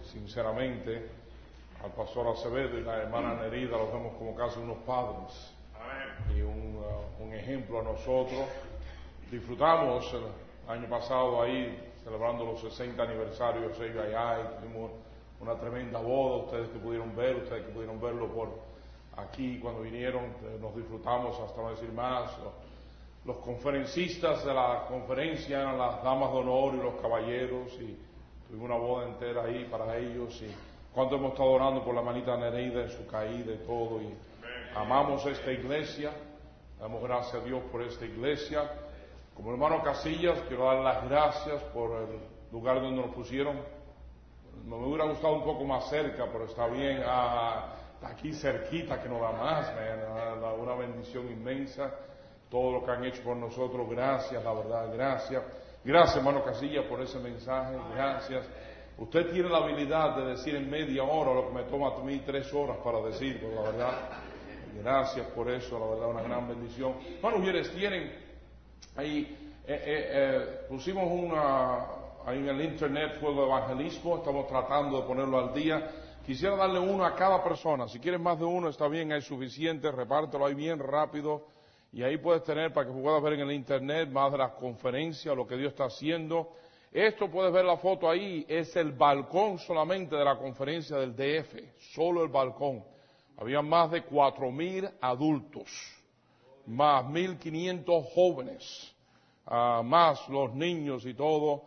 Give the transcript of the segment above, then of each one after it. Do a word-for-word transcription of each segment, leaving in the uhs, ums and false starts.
sinceramente, al pastor Acevedo y la hermana Nerida los vemos como casi unos padres. Amén. Y un, uh, un ejemplo a nosotros. Disfrutamos el año pasado ahí, celebrando los sesenta aniversarios ellos allá, y tuvimos una tremenda boda. Ustedes que pudieron ver, ustedes que pudieron verlo por aquí cuando vinieron, eh, nos disfrutamos hasta no decir más. Los, los conferencistas de la conferencia, las damas de honor y los caballeros, y tuvimos una boda entera ahí para ellos. Y cuánto hemos estado orando por la manita Nereida en su caída y todo, y amamos esta iglesia, damos gracias a Dios por esta iglesia. Como hermano Casillas, quiero dar las gracias por el lugar donde nos pusieron. Me hubiera gustado un poco más cerca, pero está bien. Ah, aquí cerquita, que no da más, man. Una bendición inmensa. Todo lo que han hecho por nosotros, gracias, la verdad, gracias. Gracias, hermano Casillas, por ese mensaje, gracias. Usted tiene la habilidad de decir en media hora lo que me toma a mí tres horas para decirlo, la verdad. Gracias por eso, la verdad, una gran bendición. Hermanos, mujeres, tienen ahí, eh, eh, eh, pusimos una, ahí en el internet, Fuego Evangelismo, estamos tratando de ponerlo al día. Quisiera darle uno a cada persona. Si quieres más de uno, está bien, es suficiente, repártelo ahí bien rápido. Y ahí puedes tener, para que puedas ver en el internet, más de las conferencias, lo que Dios está haciendo. Esto, puedes ver la foto ahí, es el balcón solamente de la conferencia del D F, solo el balcón. Había más de cuatro mil adultos, más mil quinientos jóvenes, uh, más los niños y todo.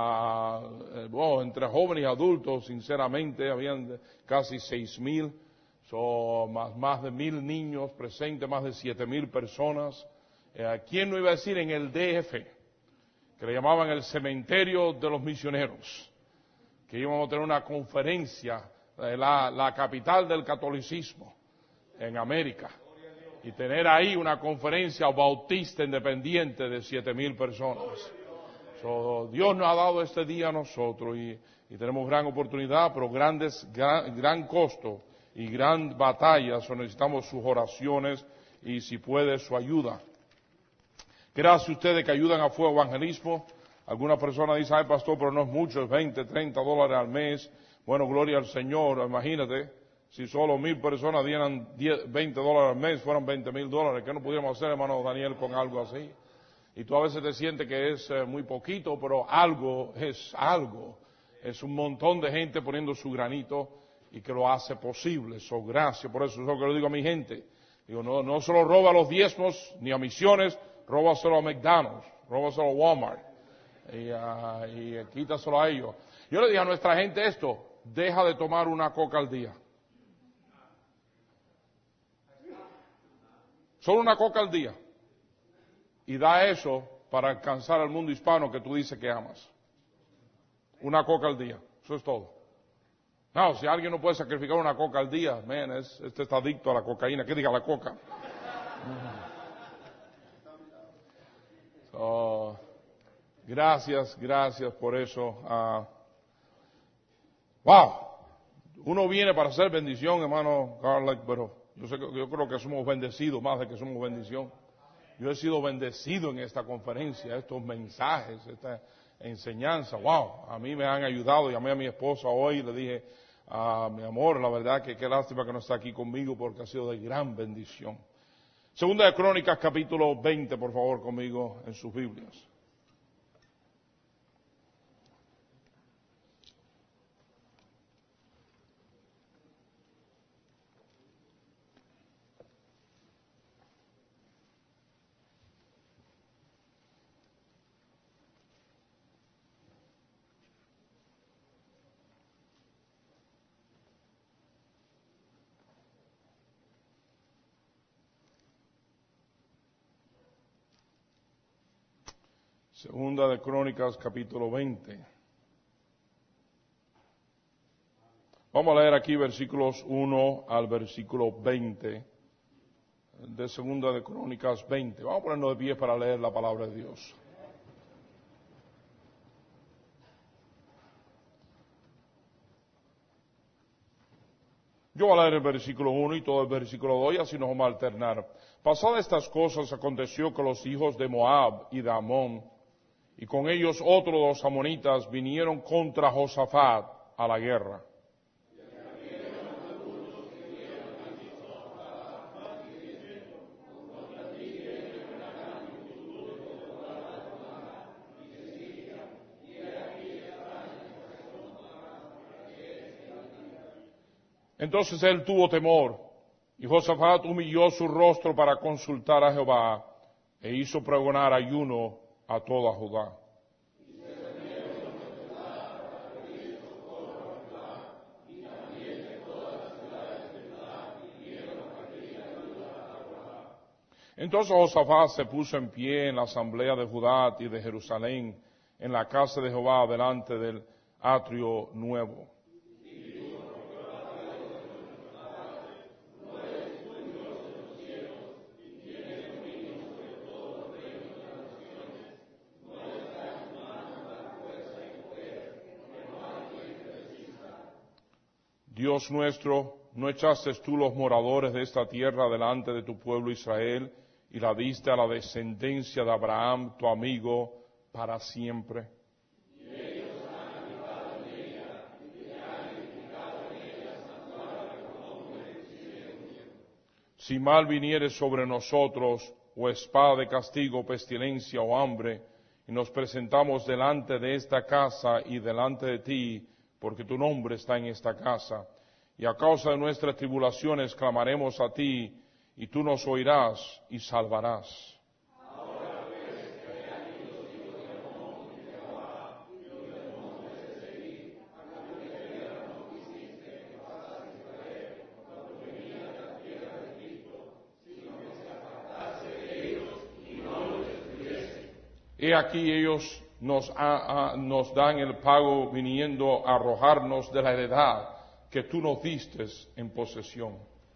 Uh, bueno, entre jóvenes y adultos, sinceramente, habían casi seis mil. So, más, más de mil niños presentes, más de siete mil personas. Eh, ¿Quién no iba a decir en el D F, que le llamaban el cementerio de los misioneros, que íbamos a tener una conferencia, eh, la, la capital del catolicismo en América, y tener ahí una conferencia bautista independiente de siete mil personas? So, Dios nos ha dado este día a nosotros y, y tenemos gran oportunidad, pero grandes, gran, gran costo y gran batalla, so necesitamos sus oraciones y, si puede, su ayuda. Gracias a ustedes que ayudan a Fuego Evangelismo. Algunas personas dicen, ay pastor, pero no es mucho, es veinte, treinta dólares al mes. Bueno, gloria al Señor, imagínate, si solo mil personas dieran veinte dólares al mes, fueran veinte mil dólares. ¿Qué no pudiéramos hacer, hermano Daniel, con algo así? Y tú a veces te sientes que es eh, muy poquito, pero algo es algo. Es un montón de gente poniendo su granito y que lo hace posible. So, gracias por eso. Eso es lo que le digo a mi gente. Digo, no, no solo roba los diezmos ni a misiones, róbaselo a McDonald's, róbaselo a Walmart y, uh, y quítaselo a ellos. Yo le dije a nuestra gente esto: deja de tomar una coca al día. Solo una coca al día. Y da eso para alcanzar al mundo hispano que tú dices que amas. Una coca al día. Eso es todo. No, si alguien no puede sacrificar una coca al día, man, es, este está adicto a la cocaína. ¿Qué diga la coca? So, gracias, gracias por eso. Uh, wow, uno viene para hacer bendición, hermano Garlic, pero yo, sé que, yo creo que somos bendecidos más de que somos bendición. Yo he sido bendecido en esta conferencia, estos mensajes, esta enseñanza. Wow, a mí me han ayudado. Llamé a mi esposa hoy y le dije, ah, mi amor, la verdad que qué lástima que no está aquí conmigo porque ha sido de gran bendición. Segunda de Crónicas, capítulo veinte, por favor, conmigo en sus Biblias. Segunda de Crónicas, capítulo veinte. Vamos a leer aquí versículos uno al versículo veinte de Segunda de Crónicas veinte. Vamos a ponernos de pie para leer la palabra de Dios. Yo voy a leer el versículo uno y todo el versículo dos, y así nos vamos a alternar. Pasadas estas cosas, aconteció que los hijos de Moab y de Amón, y con ellos otros dos amonitas, vinieron contra Josafat a la guerra. Entonces él tuvo temor, y Josafat humilló su rostro para consultar a Jehová, e hizo pregonar ayuno a toda Judá. Entonces Josafat se puso en pie en la asamblea de Judá y de Jerusalén, en la casa de Jehová, delante del atrio nuevo. Dios nuestro, ¿no echaste tú los moradores de esta tierra delante de tu pueblo Israel y la diste a la descendencia de Abraham, tu amigo, para siempre? Y ellos han habitado en ella, y han edificado en ella santuario con nombre y silencio. Si mal viniere sobre nosotros, o espada de castigo, pestilencia o hambre, y nos presentamos delante de esta casa y delante de ti, porque tu nombre está en esta casa, y a causa de nuestras tribulaciones clamaremos a ti, y tú nos oirás y salvarás. Ahora pues, que aquí los hijos de Amón y de Jehová, y los de montes de Seir, a cuya tierra no quisiste que pasase Israel, cuando venía de la tierra de Egipto, sino que se apartase de ellos y no los destruyese. He aquí ellos nos, a, a, nos dan el pago viniendo a arrojarnos de la heredad que tú nos diste en posesión.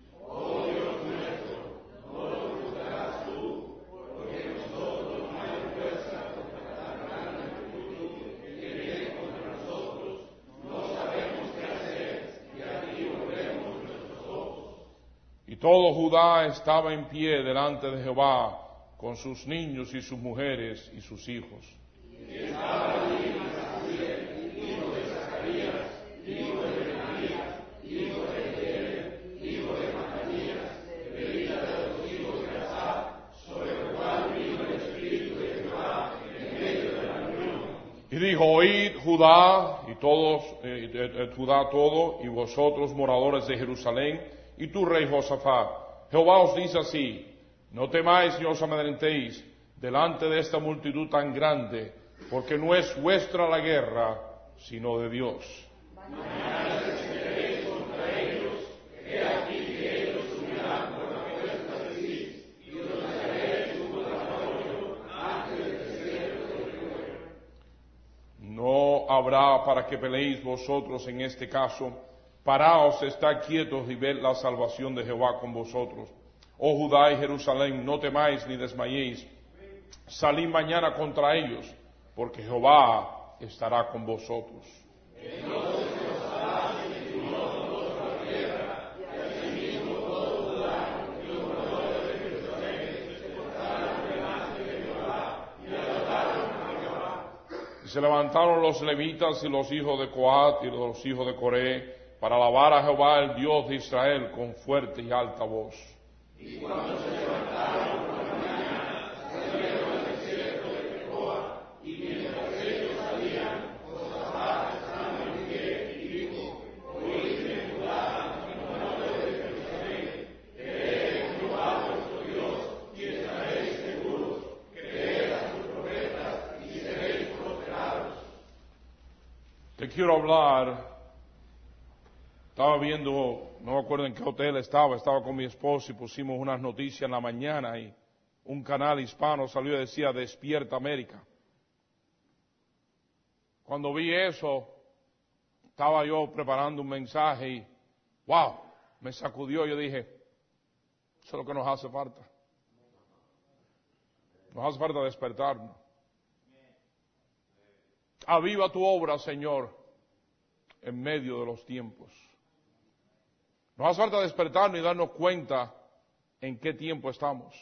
Oh Dios nuestro, no lo juzgarás tú, porque nosotros no hay fuerza contra tan grande multitud que viene contra nosotros, no sabemos qué hacer, y a ti volvemos nuestros ojos. Y todo Judá estaba en pie delante de Jehová, con sus niños y sus mujeres y sus hijos. Y estaba allí Masaziel, hijo de Zacarías, hijo de Benanías, hijo de Jeiel, hijo de Matanías, levita de los hijos de Asaf, sobre el cual vino el Espíritu de Jehová en medio de la reunión. Y dijo: oíd Judá y todos, eh, eh, Judá todo, y vosotros moradores de Jerusalén, y tú rey Josafat, Jehová os dice así: no temáis ni os amedrentéis delante de esta multitud tan grande, porque no es vuestra la guerra, sino de Dios. Mañana descenderéis contra ellos, he aquí que ellos subirán por la puerta de Cis, y os daréis su patrimonio antes de descenderos sobre vuelo. No habrá para que peleéis vosotros en este caso, paraos, estad quietos y ved la salvación de Jehová con vosotros. Oh Judá y Jerusalén, no temáis ni desmayéis, salid mañana contra ellos, porque Jehová estará con vosotros. Entonces Josafat se inclinó con rostro a tierra, y asimismo todo Judá y los moradores de Jerusalén se postraron delante de Jehová y adoraron a Jehová. Y se levantaron los levitas y los hijos de Coat y los hijos de Coré para alabar a Jehová, el Dios de Israel, con fuerte y alta voz. Y cuando se levantaron por la mañana, salieron al desierto de Tecoa, y mientras ellos salían, Josafat estaba en pie y dijo: oídme Judá y moradores de Jerusalén, creed en Jehová vuestro Dios y estaréis seguros, creed a sus profetas y seréis prosperados. Te quiero hablar. Estaba viendo, no me acuerdo en qué hotel estaba, estaba con mi esposo y pusimos unas noticias en la mañana y un canal hispano salió y decía: Despierta América. Cuando vi eso, estaba yo preparando un mensaje y wow, me sacudió. Yo dije: eso es lo que nos hace falta. Nos hace falta despertarnos. Aviva tu obra, Señor, en medio de los tiempos. Nos hace falta despertarnos y darnos cuenta en qué tiempo estamos.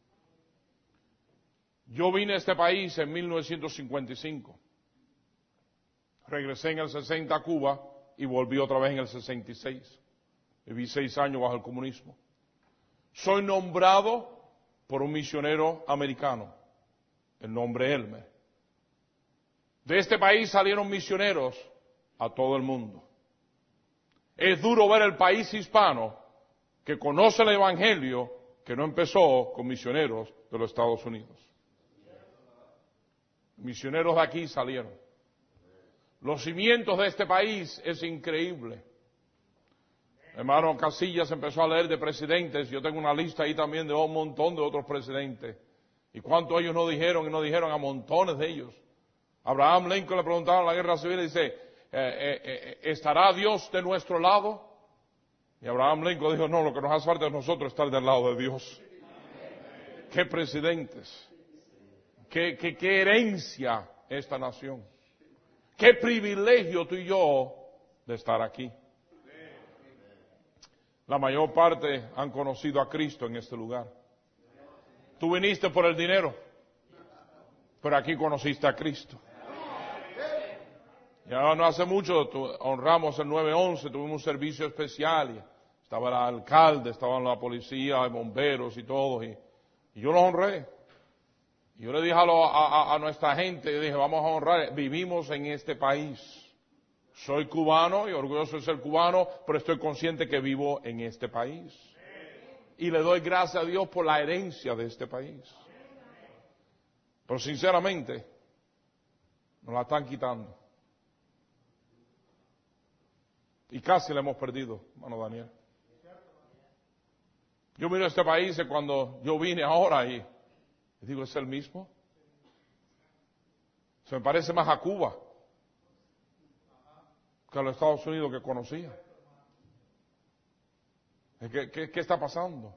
Yo vine a este país en mil novecientos cincuenta y cinco. Regresé en el sesenta a Cuba y volví otra vez en el sesenta y seis. Viví seis años bajo el comunismo. Soy nombrado por un misionero americano, el nombre Elmer. De este país salieron misioneros a todo el mundo. Es duro ver el país hispano que conoce el Evangelio que no empezó con misioneros de los Estados Unidos. Misioneros de aquí salieron. Los cimientos de este país es increíble. Hermano Casillas empezó a leer de presidentes. Yo tengo una lista ahí también de un montón de otros presidentes. ¿Y cuánto ellos no dijeron? Y no dijeron a montones de ellos. Abraham Lincoln le preguntaron en la guerra civil y dice, eh, eh, eh, ¿estará Dios de nuestro lado? Y Abraham Lincoln dijo, no, lo que nos hace falta es nosotros estar del lado de Dios. ¡Qué presidentes! ¡Qué, qué, qué herencia esta nación! ¡Qué privilegio tú y yo de estar aquí! La mayor parte han conocido a Cristo en este lugar. Tú viniste por el dinero, pero aquí conociste a Cristo. Ya no hace mucho honramos el nueve once, tuvimos un servicio especial. Y estaba el alcalde, estaban la policía, bomberos y todos. Y, y yo los honré. Y yo le dije a, lo, a, a nuestra gente, dije, vamos a honrar, vivimos en este país. Soy cubano y orgulloso de ser cubano, pero estoy consciente que vivo en este país. Y le doy gracias a Dios por la herencia de este país. Pero sinceramente, nos la están quitando. Y casi la hemos perdido, hermano Daniel. Yo miro este país y cuando yo vine ahora y digo, ¿es el mismo? Se me parece más a Cuba que a los Estados Unidos que conocía. ¿Qué, qué, qué está pasando?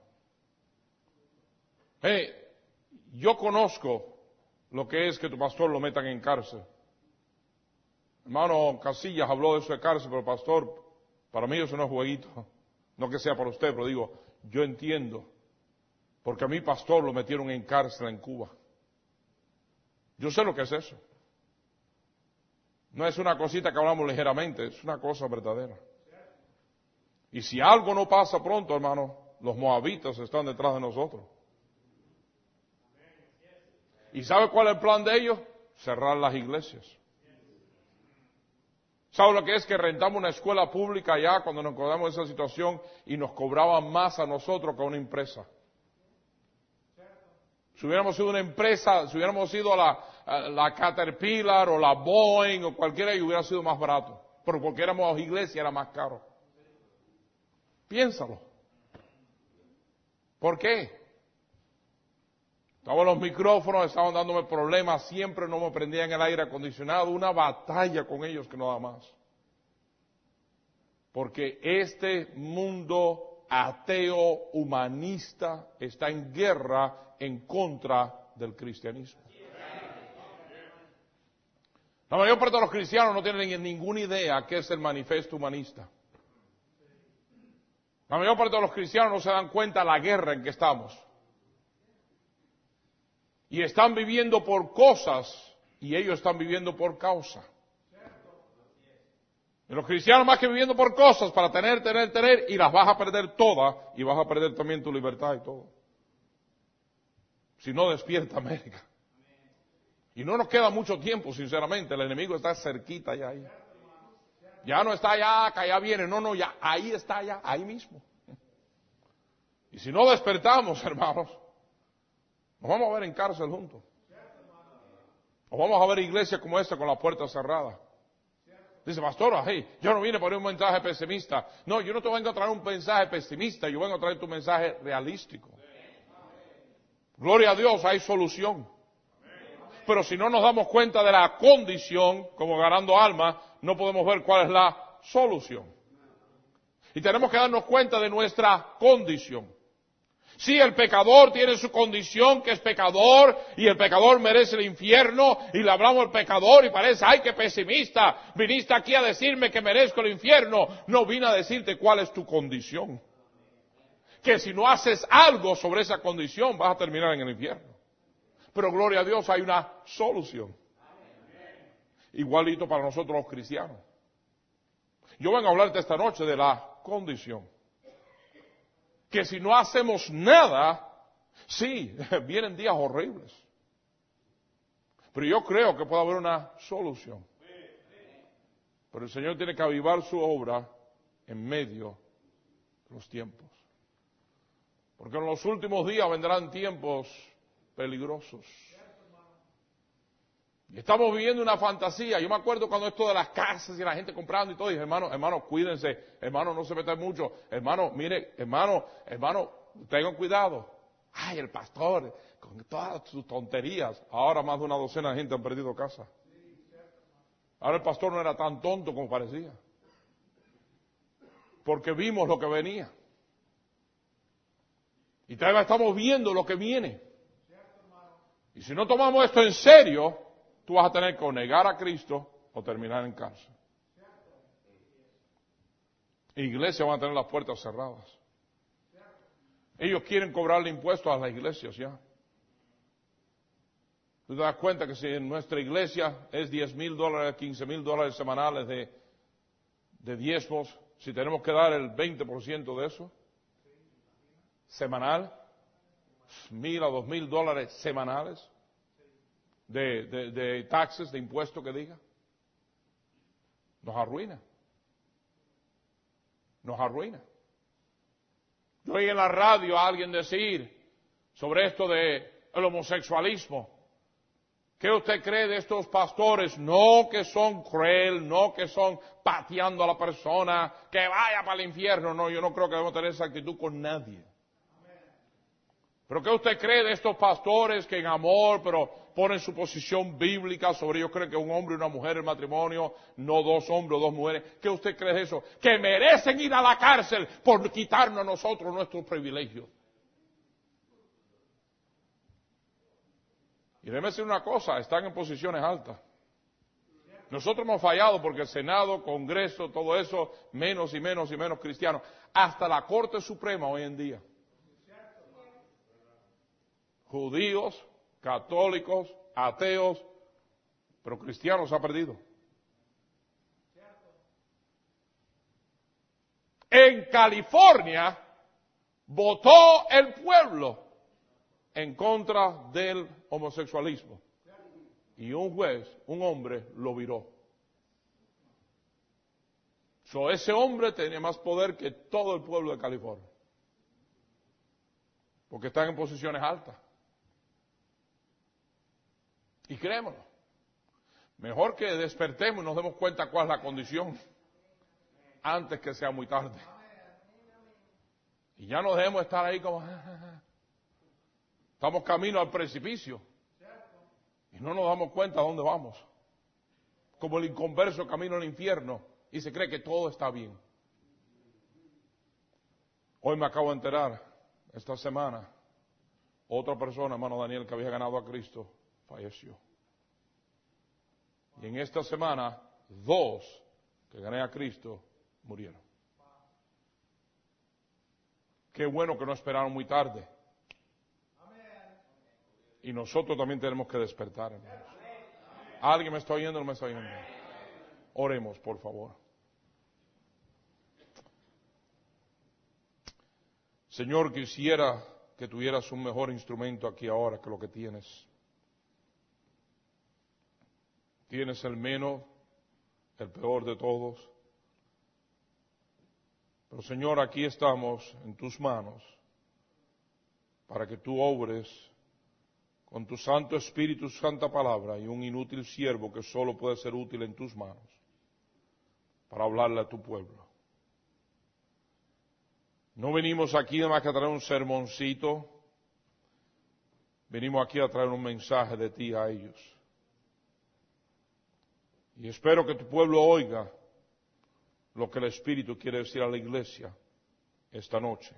Hey, yo conozco lo que es que tu pastor lo metan en cárcel. Hermano Casillas habló de eso de cárcel, pero pastor, para mí eso no es jueguito. No que sea para usted, pero digo, yo entiendo. Porque a mi pastor lo metieron en cárcel en Cuba. Yo sé lo que es eso. No es una cosita que hablamos ligeramente, es una cosa verdadera. Y si algo no pasa pronto, hermano, los moabitas están detrás de nosotros. ¿Y sabe cuál es el plan de ellos? Cerrar las iglesias. ¿Sabe lo que es que rentamos una escuela pública allá cuando nos encontramos en esa situación y nos cobraban más a nosotros que a una empresa? Si hubiéramos sido una empresa, si hubiéramos sido la, la Caterpillar o la Boeing o cualquiera, y hubiera sido más barato. Pero porque éramos iglesia era más caro. Piénsalo. ¿Por qué? Estaban los micrófonos, estaban dándome problemas, siempre no me prendían el aire acondicionado, una batalla con ellos que nada más. Porque este mundo ateo, humanista, está en guerra en contra del cristianismo. La mayor parte de los cristianos no tienen ninguna idea qué es el manifiesto humanista. La mayor parte de los cristianos no se dan cuenta de la guerra en que estamos. Y están viviendo por cosas y ellos están viviendo por causa. Y los cristianos más que viviendo por cosas para tener, tener, tener, y las vas a perder todas y vas a perder también tu libertad y todo. Si no, despierta América. Y no nos queda mucho tiempo, sinceramente, el enemigo está cerquita ya ahí. Ya no está allá, que allá viene, no, no, ya ahí está ya, ahí mismo. Y si no despertamos, hermanos, nos vamos a ver en cárcel juntos. O vamos a ver iglesias como esta con las puertas cerradas. Dice, pastor, hey, yo no vine a poner un mensaje pesimista. No, yo no te vengo a traer un mensaje pesimista, yo vengo a traer tu mensaje realístico. Gloria a Dios, hay solución. Pero si no nos damos cuenta de la condición, como ganando alma, no podemos ver cuál es la solución. Y tenemos que darnos cuenta de nuestra condición. Sí, el pecador tiene su condición, que es pecador, y el pecador merece el infierno, y le hablamos al pecador y parece, ¡ay, qué pesimista! Viniste aquí a decirme que merezco el infierno. No, vine a decirte cuál es tu condición. Que si no haces algo sobre esa condición, vas a terminar en el infierno. Pero gloria a Dios, hay una solución. Igualito para nosotros los cristianos. Yo vengo a hablarte esta noche de la condición. Que si no hacemos nada, sí, vienen días horribles. Pero yo creo que puede haber una solución. Pero el Señor tiene que avivar su obra en medio de los tiempos. Porque en los últimos días vendrán tiempos peligrosos. Y estamos viviendo una fantasía. Yo me acuerdo cuando esto de las casas y la gente comprando y todo, y dije, hermano, hermano, cuídense, hermano, no se metan mucho, hermano, mire, hermano, hermano, tengan cuidado. Ay, el pastor, con todas sus tonterías. Ahora más de una docena de gente han perdido casa. Ahora el pastor no era tan tonto como parecía. Porque vimos lo que venía. Y todavía estamos viendo lo que viene. Y si no tomamos esto en serio, tú vas a tener que o negar a Cristo o terminar en cárcel. Iglesias van a tener las puertas cerradas. Ellos quieren cobrarle impuestos a las iglesias ya. Tú te das cuenta que si en nuestra iglesia es diez mil dólares, quince mil dólares semanales de, de diezmos, si tenemos que dar el veinte por ciento de eso, semanal, mil a dos mil dólares semanales de, de, de taxes, de impuestos que diga, nos arruina. Nos arruina. Yo oí en la radio a alguien decir sobre esto de el homosexualismo. ¿Qué usted cree de estos pastores? No que son cruel, no que son pateando a la persona, que vaya para el infierno. No, yo no creo que debemos tener esa actitud con nadie. ¿Pero qué usted cree de estos pastores que en amor, pero ponen su posición bíblica sobre ellos? Creen que un hombre y una mujer en matrimonio, no dos hombres o dos mujeres. ¿Qué usted cree de eso? Que merecen ir a la cárcel por quitarnos a nosotros nuestros privilegios. Y déjeme decir una cosa, están en posiciones altas. Nosotros hemos fallado porque el Senado, Congreso, todo eso, menos y menos y menos cristianos. Hasta la Corte Suprema hoy en día. Judíos, católicos, ateos, pero cristianos ha perdido. En California votó el pueblo en contra del homosexualismo. Y un juez, un hombre, lo viró. So, ese hombre tenía más poder que todo el pueblo de California. Porque están en posiciones altas. Y créemoslo, mejor que despertemos y nos demos cuenta cuál es la condición antes que sea muy tarde. Y ya no debemos estar ahí como... Estamos camino al precipicio y no nos damos cuenta a dónde vamos. Como el inconverso camino al infierno y se cree que todo está bien. Hoy me acabo de enterar, esta semana, otra persona, hermano Daniel, que había ganado a Cristo, falleció. Y en esta semana, dos que gané a Cristo murieron. Qué bueno que no esperaron muy tarde. Y nosotros también tenemos que despertar, hermanos. ¿Alguien me está oyendo o no me está oyendo? Oremos, por favor. Señor, quisiera que tuvieras un mejor instrumento aquí ahora que lo que tienes. Tienes el menos, el peor de todos. Pero Señor, aquí estamos en tus manos para que tú obres con tu Santo Espíritu, Santa Palabra y un inútil siervo que solo puede ser útil en tus manos para hablarle a tu pueblo. No venimos aquí nada más que a traer un sermoncito, venimos aquí a traer un mensaje de ti a ellos. Y espero que tu pueblo oiga lo que el Espíritu quiere decir a la iglesia esta noche.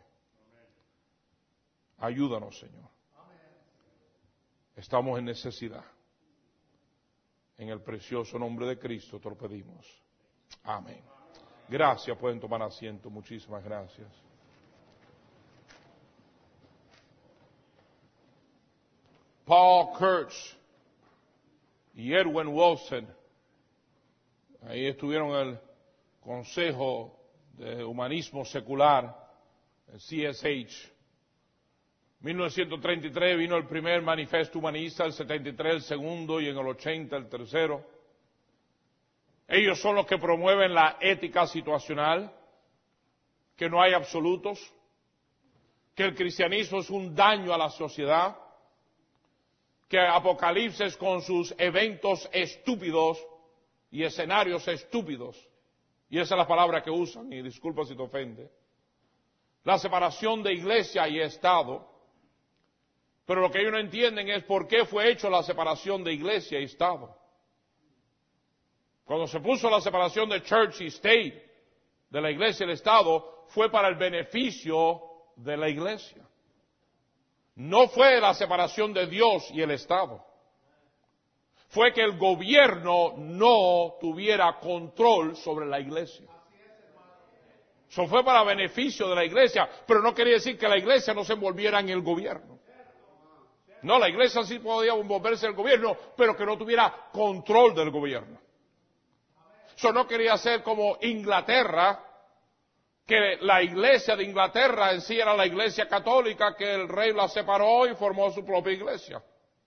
Ayúdanos, Señor. Estamos en necesidad. En el precioso nombre de Cristo te lo pedimos. Amén. Gracias, pueden tomar asiento. Muchísimas gracias. Paul Kurtz y Edwin Wilson, ahí estuvieron en el Consejo de Humanismo Secular, el C S H. mil novecientos treinta y tres vino el primer manifiesto humanista, el setenta y tres el segundo y en el ochenta el tercero. Ellos son los que promueven la ética situacional, que no hay absolutos, que el cristianismo es un daño a la sociedad, que Apocalipsis con sus eventos estúpidos y escenarios estúpidos, y esa es la palabra que usan, y disculpa si te ofende, la separación de iglesia y Estado, pero lo que ellos no entienden es por qué fue hecho la separación de iglesia y Estado. Cuando se puso la separación de church y state, de la iglesia y el Estado, fue para el beneficio de la iglesia. No fue la separación de Dios y el Estado. Fue que el gobierno no tuviera control sobre la iglesia. Eso fue para beneficio de la iglesia, pero no quería decir que la iglesia no se envolviera en el gobierno. No, la iglesia sí podía envolverse en el gobierno, pero que no tuviera control del gobierno. Eso no quería ser como Inglaterra, que la iglesia de Inglaterra en sí era la iglesia católica, que el rey la separó y formó su propia iglesia.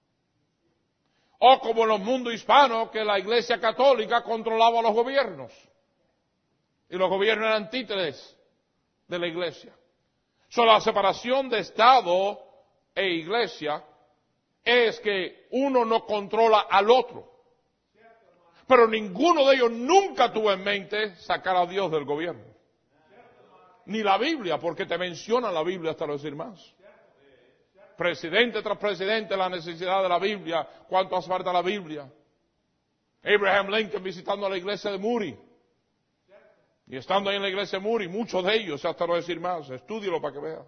O como en los mundos hispanos, que la iglesia católica controlaba los gobiernos. Y los gobiernos eran antítesis de la iglesia. So, la separación de Estado e iglesia es que uno no controla al otro. Pero ninguno de ellos nunca tuvo en mente sacar a Dios del gobierno. Ni la Biblia, porque te menciona la Biblia hasta no decir más. Presidente tras presidente, la necesidad de la Biblia, cuánto hace falta la Biblia. Abraham Lincoln visitando la iglesia de Moody. Y estando ahí en la iglesia de Moody, muchos de ellos, hasta no decir más, estúdialo para que veas.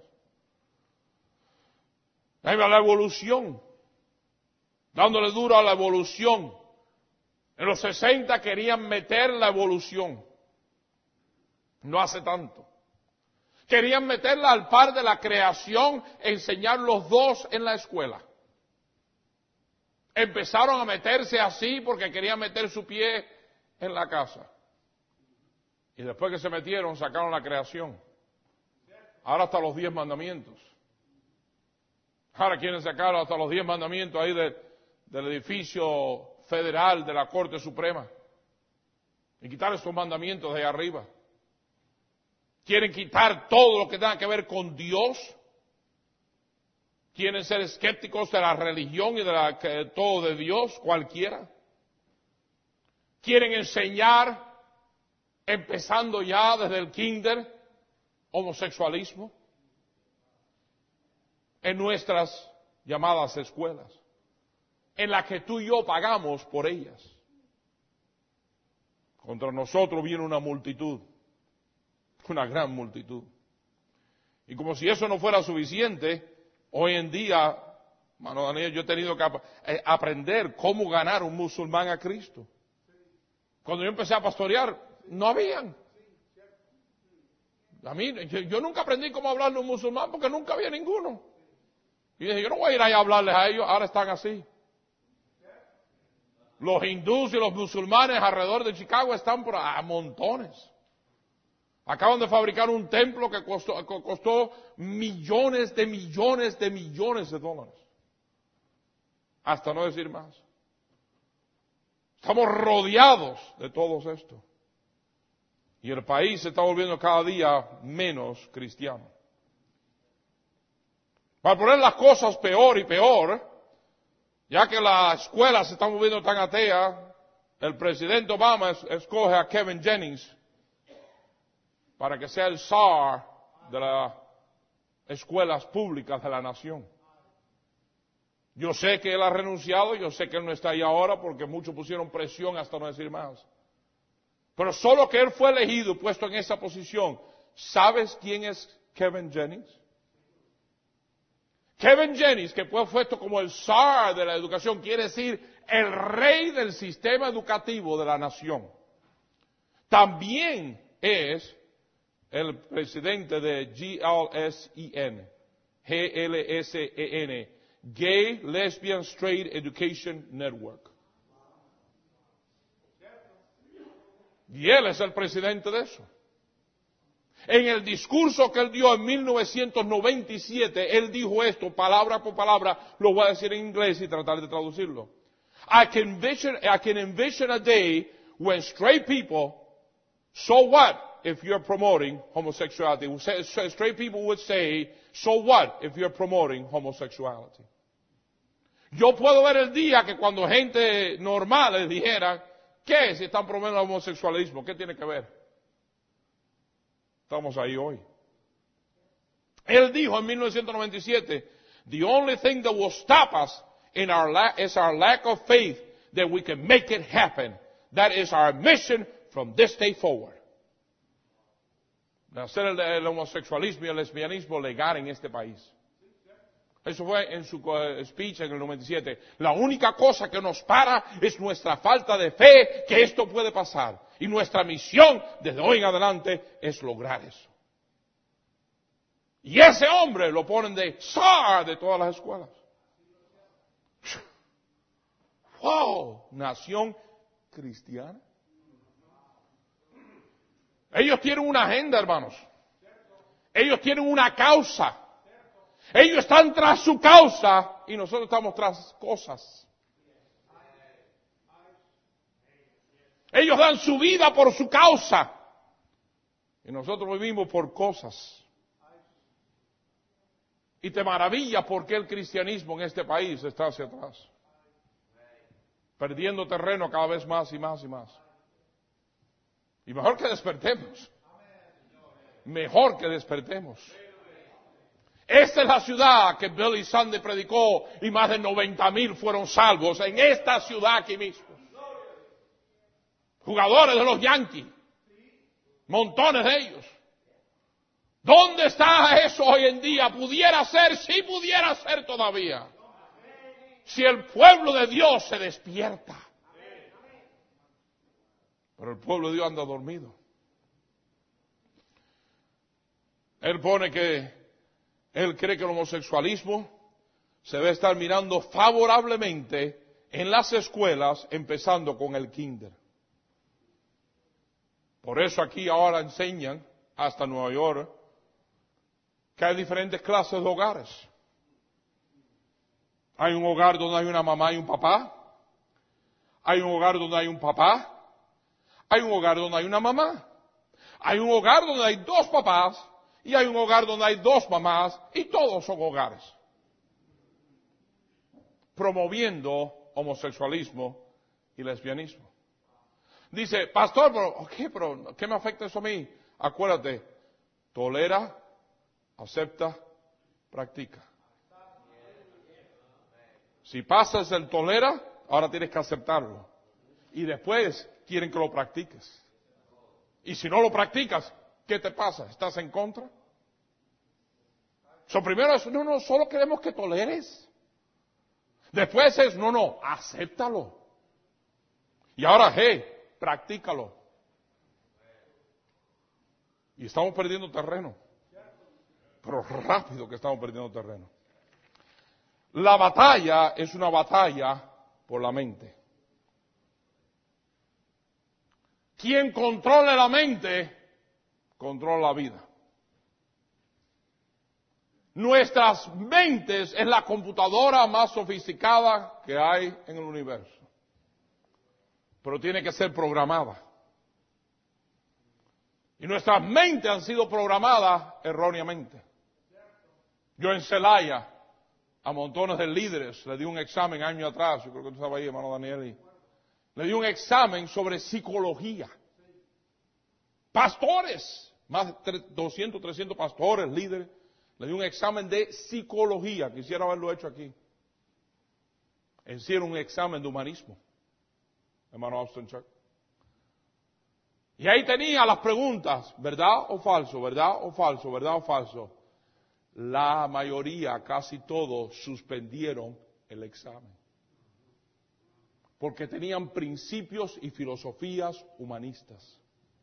Ahí va la evolución, dándole duro a la evolución. En los sesenta querían meter la evolución, no hace tanto. Querían meterla al par de la creación, enseñar los dos en la escuela. Empezaron a meterse así porque querían meter su pie en la casa. Y después que se metieron, sacaron la creación. Ahora hasta los diez mandamientos. Ahora quieren sacar hasta los diez mandamientos ahí de, del edificio federal de la Corte Suprema. Y quitar esos mandamientos de ahí arriba. Quieren quitar todo lo que tenga que ver con Dios. Quieren ser escépticos de la religión y de la, que, todo de Dios, cualquiera. Quieren enseñar, empezando ya desde el kinder, homosexualismo en nuestras llamadas escuelas, en las que tú y yo pagamos por ellas. Contra nosotros viene una multitud, una gran multitud. Y como si eso no fuera suficiente, hoy en día, hermano Daniel, yo he tenido que ap- eh, aprender cómo ganar un musulmán a Cristo. Cuando yo empecé a pastorear, no habían. A mí, yo, yo nunca aprendí cómo hablarle a un musulmán porque nunca había ninguno. Y dije, yo no voy a ir ahí a hablarles a ellos, ahora están así. Los hindúes y los musulmanes alrededor de Chicago están por a montones. Acaban de fabricar un templo que costó, costó millones de millones de millones de dólares. Hasta no decir más. Estamos rodeados de todos estos. Y el país se está volviendo cada día menos cristiano. Para poner las cosas peor y peor, ya que la escuela se está moviendo tan atea, el presidente Obama es, escoge a Kevin Jennings para que sea el zar de las escuelas públicas de la nación. Yo sé que él ha renunciado, yo sé que él no está ahí ahora porque muchos pusieron presión hasta no decir más. Pero solo que él fue elegido, puesto en esa posición. ¿Sabes quién es Kevin Jennings? Kevin Jennings, que fue puesto como el zar de la educación, quiere decir el rey del sistema educativo de la nación. También es el presidente de G L S E N, G L S E N, Gay Lesbian Straight Education Network. Y él es el presidente de eso. En el discurso que él dio en mil novecientos noventa y siete, él dijo esto, palabra por palabra, lo voy a decir en inglés y tratar de traducirlo. I can envision, I can envision a day when straight people, so what, if you're promoting homosexuality? Straight people would say, so what if you're promoting homosexuality? Yo puedo ver el día que cuando gente normal les dijera, ¿qué si están promoviendo el homosexualismo? ¿Qué tiene que ver? Estamos ahí hoy. Él dijo en mil novecientos noventa y siete, the only thing that will stop us in our la- is our lack of faith that we can make it happen. That is our mission from this day forward. De hacer el, el homosexualismo y el lesbianismo legal en este país. Eso fue en su uh, speech en el noventa y siete. La única cosa que nos para es nuestra falta de fe que esto puede pasar. Y nuestra misión desde hoy en adelante es lograr eso. Y ese hombre lo ponen de zar de todas las escuelas. ¡Wow! Nación cristiana. Ellos tienen una agenda, hermanos. Ellos tienen una causa. Ellos están tras su causa y nosotros estamos tras cosas. Ellos dan su vida por su causa y nosotros vivimos por cosas. Y te maravilla por qué el cristianismo en este país está hacia atrás, perdiendo terreno cada vez más y más y más. Y mejor que despertemos. Mejor que despertemos. Esta es la ciudad que Billy Sunday predicó y más de noventa mil fueron salvos en esta ciudad aquí mismo. Jugadores de los Yankees. Montones de ellos. ¿Dónde está eso hoy en día? Pudiera ser, sí pudiera ser todavía. Si el pueblo de Dios se despierta. Pero el pueblo de Dios anda dormido. Él pone que él cree que el homosexualismo se debe estar mirando favorablemente en las escuelas, empezando con el kinder. Por eso aquí ahora enseñan, hasta Nueva York, que hay diferentes clases de hogares. Hay un hogar donde hay una mamá y un papá. Hay un hogar donde hay un papá. Hay un hogar donde hay una mamá. Hay un hogar donde hay dos papás. Y hay un hogar donde hay dos mamás. Y todos son hogares. Promoviendo homosexualismo y lesbianismo. Dice, pastor, pero, okay, pero ¿qué me afecta eso a mí? Acuérdate, tolera, acepta, practica. Si pasas el tolera, ahora tienes que aceptarlo. Y después quieren que lo practiques. Y si no lo practicas, ¿qué te pasa? ¿Estás en contra? So, primero es, no, no, solo queremos que toleres. Después es, no, no, acéptalo. Y ahora, hey, practícalo. Y estamos perdiendo terreno. Pero rápido que estamos perdiendo terreno. La batalla es una batalla por la mente. Quien controle la mente, controla la vida. Nuestras mentes es la computadora más sofisticada que hay en el universo. Pero tiene que ser programada. Y nuestras mentes han sido programadas erróneamente. Yo en Celaya, a montones de líderes, le di un examen años atrás, yo creo que tú estabas ahí, hermano Daniel, y le di un examen sobre psicología. Pastores, más de doscientos, trescientos pastores, líderes, le di un examen de psicología, quisiera haberlo hecho aquí. Hicieron un examen de humanismo, hermano Austin Chuck. Y ahí tenía las preguntas, ¿verdad o falso? ¿Verdad o falso? ¿Verdad o falso? La mayoría, casi todos, suspendieron el examen. Porque tenían principios y filosofías humanistas.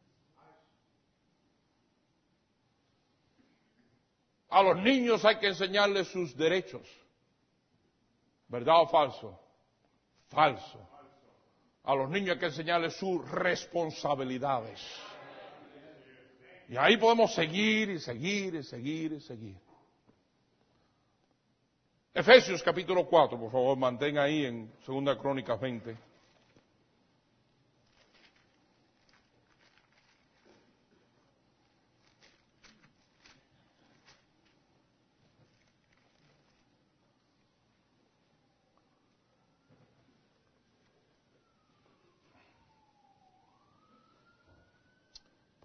A los niños hay que enseñarles sus derechos. ¿Verdad o falso? Falso. A los niños hay que enseñarles sus responsabilidades. Y ahí podemos seguir y seguir y seguir y seguir. Efesios capítulo cuatro, por favor, mantenga ahí en Segunda Crónicas veinte.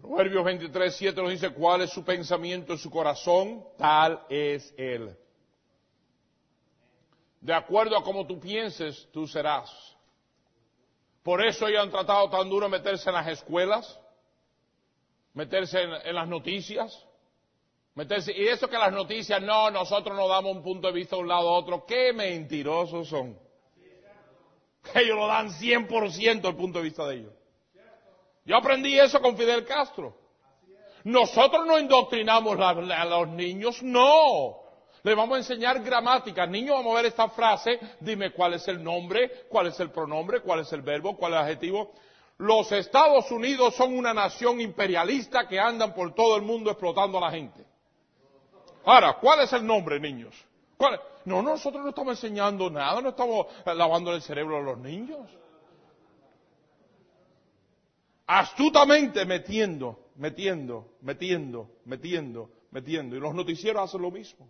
Proverbios veintitrés, siete nos dice, cuál es su pensamiento en su corazón, tal es él. De acuerdo a cómo tú pienses, tú serás. Por eso ellos han tratado tan duro de meterse en las escuelas, meterse en, en las noticias, meterse, y eso que las noticias, no, nosotros no damos un punto de vista de un lado a otro, qué mentirosos son. Ellos lo dan cien por ciento el punto de vista de ellos. Yo aprendí eso con Fidel Castro. Nosotros no indoctrinamos a los niños, no. Le vamos a enseñar gramática. Niños, vamos a ver esta frase, dime cuál es el nombre, cuál es el pronombre, cuál es el verbo, cuál es el adjetivo. Los Estados Unidos son una nación imperialista que andan por todo el mundo explotando a la gente. Ahora, ¿cuál es el nombre, niños? ¿Cuál es? No, nosotros no estamos enseñando nada, no estamos lavando el cerebro a los niños. Astutamente metiendo, metiendo, metiendo, metiendo, metiendo. Y los noticieros hacen lo mismo.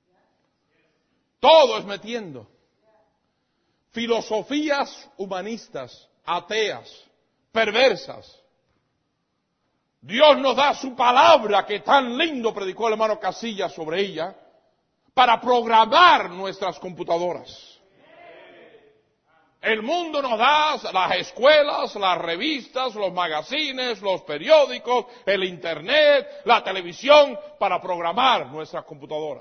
Todo es metiendo. Filosofías humanistas, ateas, perversas. Dios nos da su palabra, que tan lindo predicó el hermano Casillas sobre ella, para programar nuestras computadoras. El mundo nos da las escuelas, las revistas, los magazines, los periódicos, el internet, la televisión, para programar nuestras computadoras.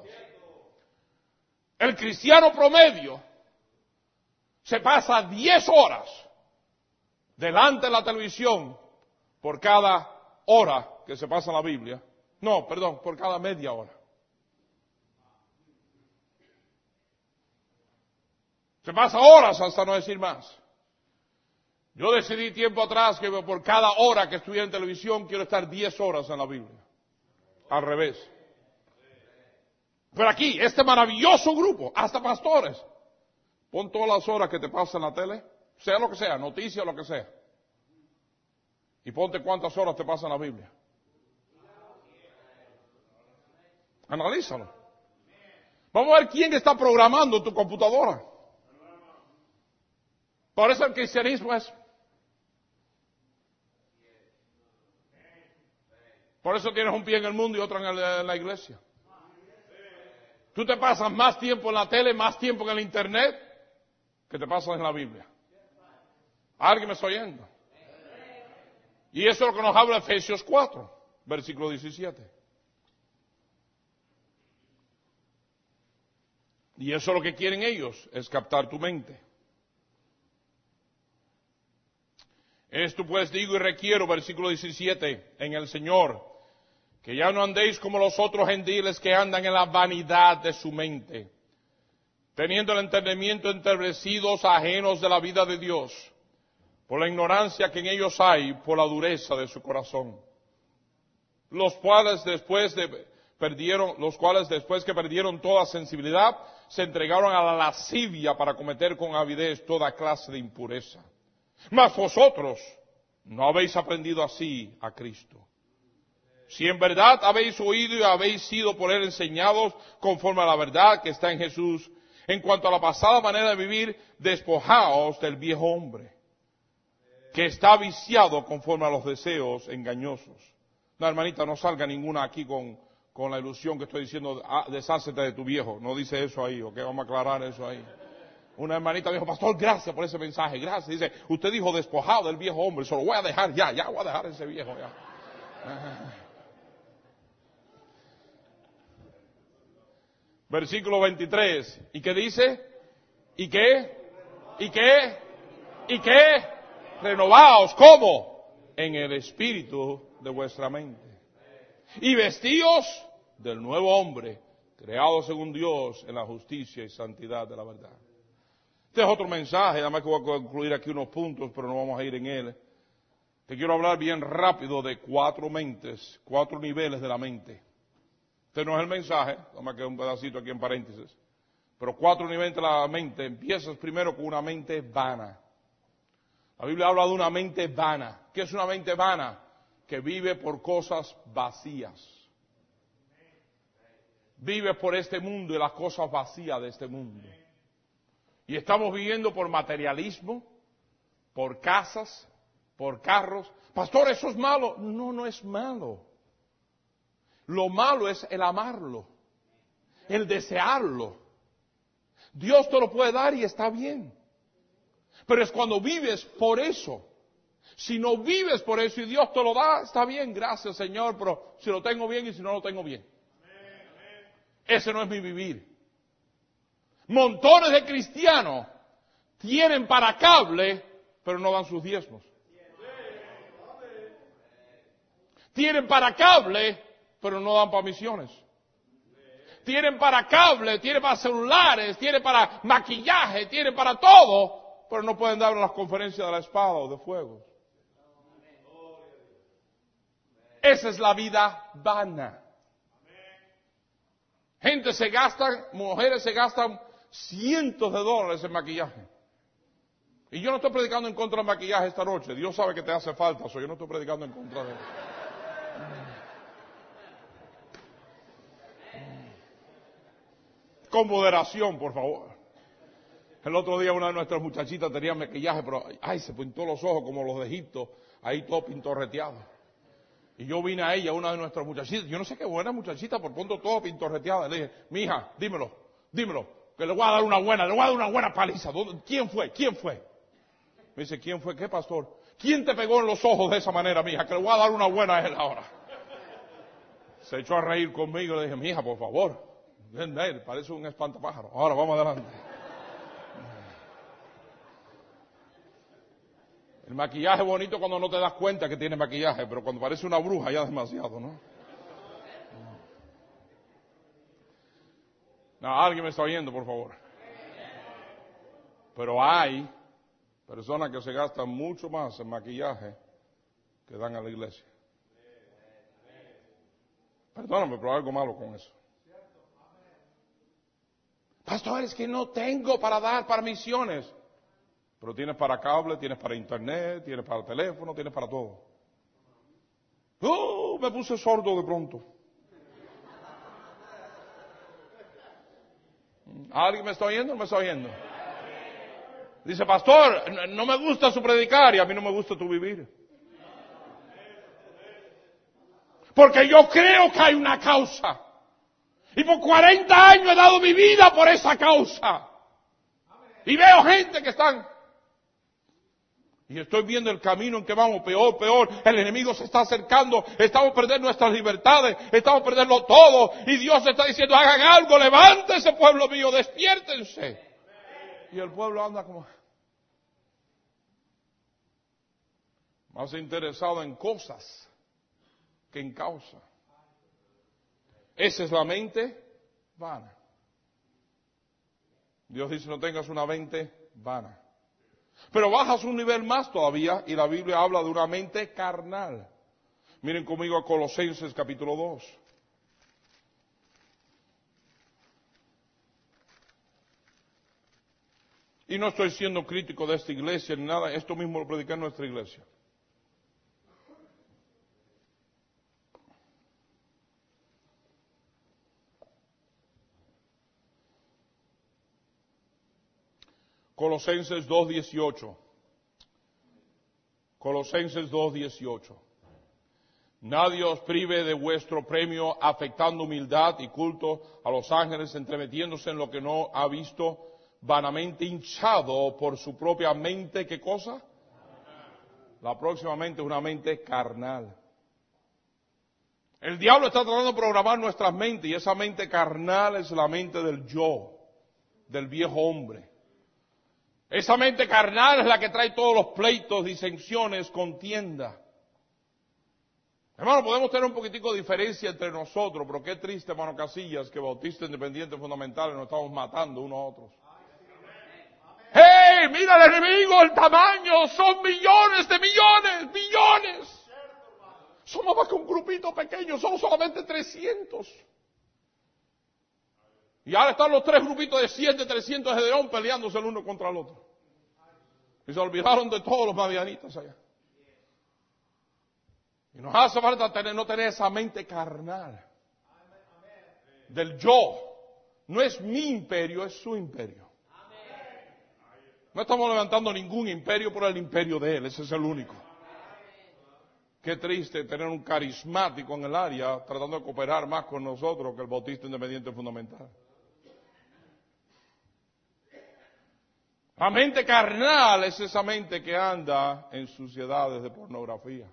El cristiano promedio se pasa diez horas delante de la televisión por cada hora que se pasa en la Biblia. No, perdón, por cada media hora. Se pasa horas hasta no decir más. Yo decidí tiempo atrás que por cada hora que estuviera en televisión quiero estar diez horas en la Biblia. Al revés. Pero aquí, este maravilloso grupo, hasta pastores, pon todas las horas que te pasan en la tele, sea lo que sea, noticia o lo que sea. Y ponte cuántas horas te pasan en la Biblia. Analízalo. Vamos a ver quién está programando tu computadora. Por eso el cristianismo es. Por eso tienes un pie en el mundo y otro en, el, en la iglesia. Tú te pasas más tiempo en la tele, más tiempo en el internet, que te pasas en la Biblia. ¿Alguien me está oyendo? Y eso es lo que nos habla Efesios cuatro, versículo diecisiete. Y eso es lo que quieren ellos, es captar tu mente. Esto pues digo y requiero, versículo diecisiete, en el Señor, que ya no andéis como los otros gentiles que andan en la vanidad de su mente, teniendo el entendimiento entenebrecidos, ajenos de la vida de Dios, por la ignorancia que en ellos hay, por la dureza de su corazón, los cuales después de perdieron, los cuales después que perdieron toda sensibilidad, se entregaron a la lascivia para cometer con avidez toda clase de impureza. Mas vosotros no habéis aprendido así a Cristo. Si en verdad habéis oído y habéis sido por él enseñados conforme a la verdad que está en Jesús, en cuanto a la pasada manera de vivir, despojaos del viejo hombre, que está viciado conforme a los deseos engañosos. No, hermanita, no salga ninguna aquí con, con la ilusión que estoy diciendo, ah, desházate de tu viejo. No dice eso ahí, ¿ok? Vamos a aclarar eso ahí. Una hermanita me dijo, pastor, gracias por ese mensaje, gracias. Dice, usted dijo despojado del viejo hombre, se lo voy a dejar ya, ya voy a dejar ese viejo ya. Versículo veintitrés, ¿y qué dice? ¿Y qué? ¿Y qué? ¿Y qué? Renovaos, ¿cómo? En el espíritu de vuestra mente. Y vestíos del nuevo hombre, creado según Dios en la justicia y santidad de la verdad. Este es otro mensaje, además que voy a concluir aquí unos puntos, pero no vamos a ir en él. Te quiero hablar bien rápido de cuatro mentes, cuatro niveles de la mente. Este no es el mensaje, además que un pedacito aquí en paréntesis. Pero cuatro niveles de la mente. Empiezas primero con una mente vana. La Biblia habla de una mente vana. ¿Qué es una mente vana? Que vive por cosas vacías. Vive por este mundo y las cosas vacías de este mundo. Y estamos viviendo por materialismo, por casas, por carros. Pastor, ¿eso es malo? No, no es malo. Lo malo es el amarlo, el desearlo. Dios te lo puede dar y está bien. Pero es cuando vives por eso. Si no vives por eso y Dios te lo da, está bien, gracias Señor, pero si lo tengo bien y si no lo tengo bien. Ese no es mi vivir. Montones de cristianos tienen para cable, pero no dan sus diezmos. Tienen para cable, pero no dan para misiones. Tienen para cable, tienen para celulares, tienen para maquillaje, tienen para todo, pero no pueden dar en las conferencias de la espada o de fuego. Esa es la vida vana. Gente se gasta, mujeres se gastan cientos de dólares en maquillaje. Y yo no estoy predicando en contra del maquillaje esta noche. Dios sabe que te hace falta, so yo no estoy predicando en contra de él. Con moderación, por favor. El otro día una de nuestras muchachitas tenía maquillaje, pero ay, se pintó los ojos como los de Egipto, ahí todo pintorreteado. Y yo vine a ella, una de nuestras muchachitas, yo no sé qué buena muchachita, por pronto todo pintorreteada. Le dije, mija, dímelo, dímelo, que le voy a dar una buena, le voy a dar una buena paliza. ¿Quién fue? ¿Quién fue? Me dice, ¿quién fue? ¿Qué, pastor? ¿Quién te pegó en los ojos de esa manera, mija? Que le voy a dar una buena a él ahora. Se echó a reír conmigo y le dije, mija, por favor, ven de él, parece un espantapájaro. Ahora, vamos adelante. El maquillaje es bonito cuando no te das cuenta que tiene maquillaje, pero cuando parece una bruja ya es demasiado, ¿no? No, alguien me está oyendo, por favor. Pero hay personas que se gastan mucho más en maquillaje que dan a la iglesia. Perdóname, pero hay algo malo con eso. Pastor, es que no tengo para dar para misiones. Pero tienes para cable, tienes para internet, tienes para teléfono, tienes para todo. ¡Oh! Me puse sordo de pronto. ¿Alguien me está oyendo o no me está oyendo? Dice, pastor, no me gusta su predicar y a mí no me gusta tu vivir. Porque yo creo que hay una causa. Y por cuarenta años he dado mi vida por esa causa. Y veo gente que están... Y estoy viendo el camino en que vamos, peor, peor. El enemigo se está acercando. Estamos perdiendo nuestras libertades. Estamos perdiendo todo. Y Dios está diciendo, hagan algo, levántense, pueblo mío, despiértense. Y el pueblo anda como... más interesado en cosas que en causa. Esa es la mente vana. Dios dice, no tengas una mente vana. Pero bajas un nivel más todavía y la Biblia habla de una mente carnal. Miren conmigo a Colosenses capítulo dos. Y no estoy siendo crítico de esta iglesia ni nada, esto mismo lo prediqué en nuestra iglesia. Colosenses dos dieciocho. Colosenses dos dieciocho. Nadie os prive de vuestro premio afectando humildad y culto a los ángeles, entremetiéndose en lo que no ha visto, vanamente hinchado por su propia mente. ¿Qué cosa? La próxima mente es una mente carnal. El diablo está tratando de programar nuestras mentes y esa mente carnal es la mente del yo, del viejo hombre. Esa mente carnal es la que trae todos los pleitos, disensiones, contienda. Hermano, podemos tener un poquitico de diferencia entre nosotros, pero qué triste, hermano Casillas, que bautistas independientes fundamentales nos estamos matando unos a otros. ¡Hey! Mira el enemigo, el tamaño, son millones de millones, millones. Somos más que un grupito pequeño, somos solamente trescientos. Y ahora están los tres grupitos de cien, de trescientos de Gedeón peleándose el uno contra el otro. Y se olvidaron de todos los madianitas allá. Y nos hace falta tener, no tener esa mente carnal. Del yo. No es mi imperio, es su imperio. No estamos levantando ningún imperio por el imperio de él, ese es el único. Qué triste tener un carismático en el área tratando de cooperar más con nosotros que el bautista independiente fundamental. La mente carnal es esa mente que anda en suciedades de pornografía.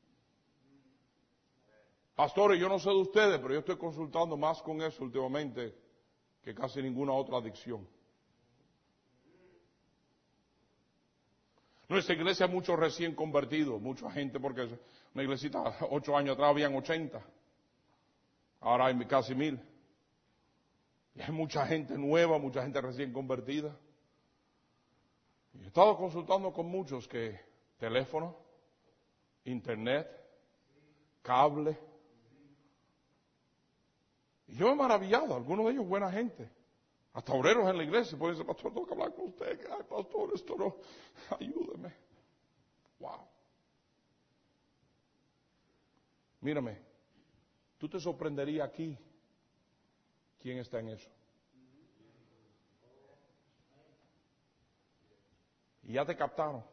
Pastores, yo no sé de ustedes, pero yo estoy consultando más con eso últimamente que casi ninguna otra adicción. Nuestra iglesia hay muchos recién convertidos, mucha gente, porque una iglesita ocho años atrás habían ochenta, ahora hay casi mil. Y hay mucha gente nueva, mucha gente recién convertida. Y he estado consultando con muchos que teléfono, internet, cable. Y yo me he maravillado, algunos de ellos buena gente. Hasta obreros en la iglesia pueden decir, pastor, tengo que hablar con usted. Ay, pastor, esto no, ayúdeme. Wow. Mírame, tú te sorprenderías aquí quién está en eso. Y ya te captaron.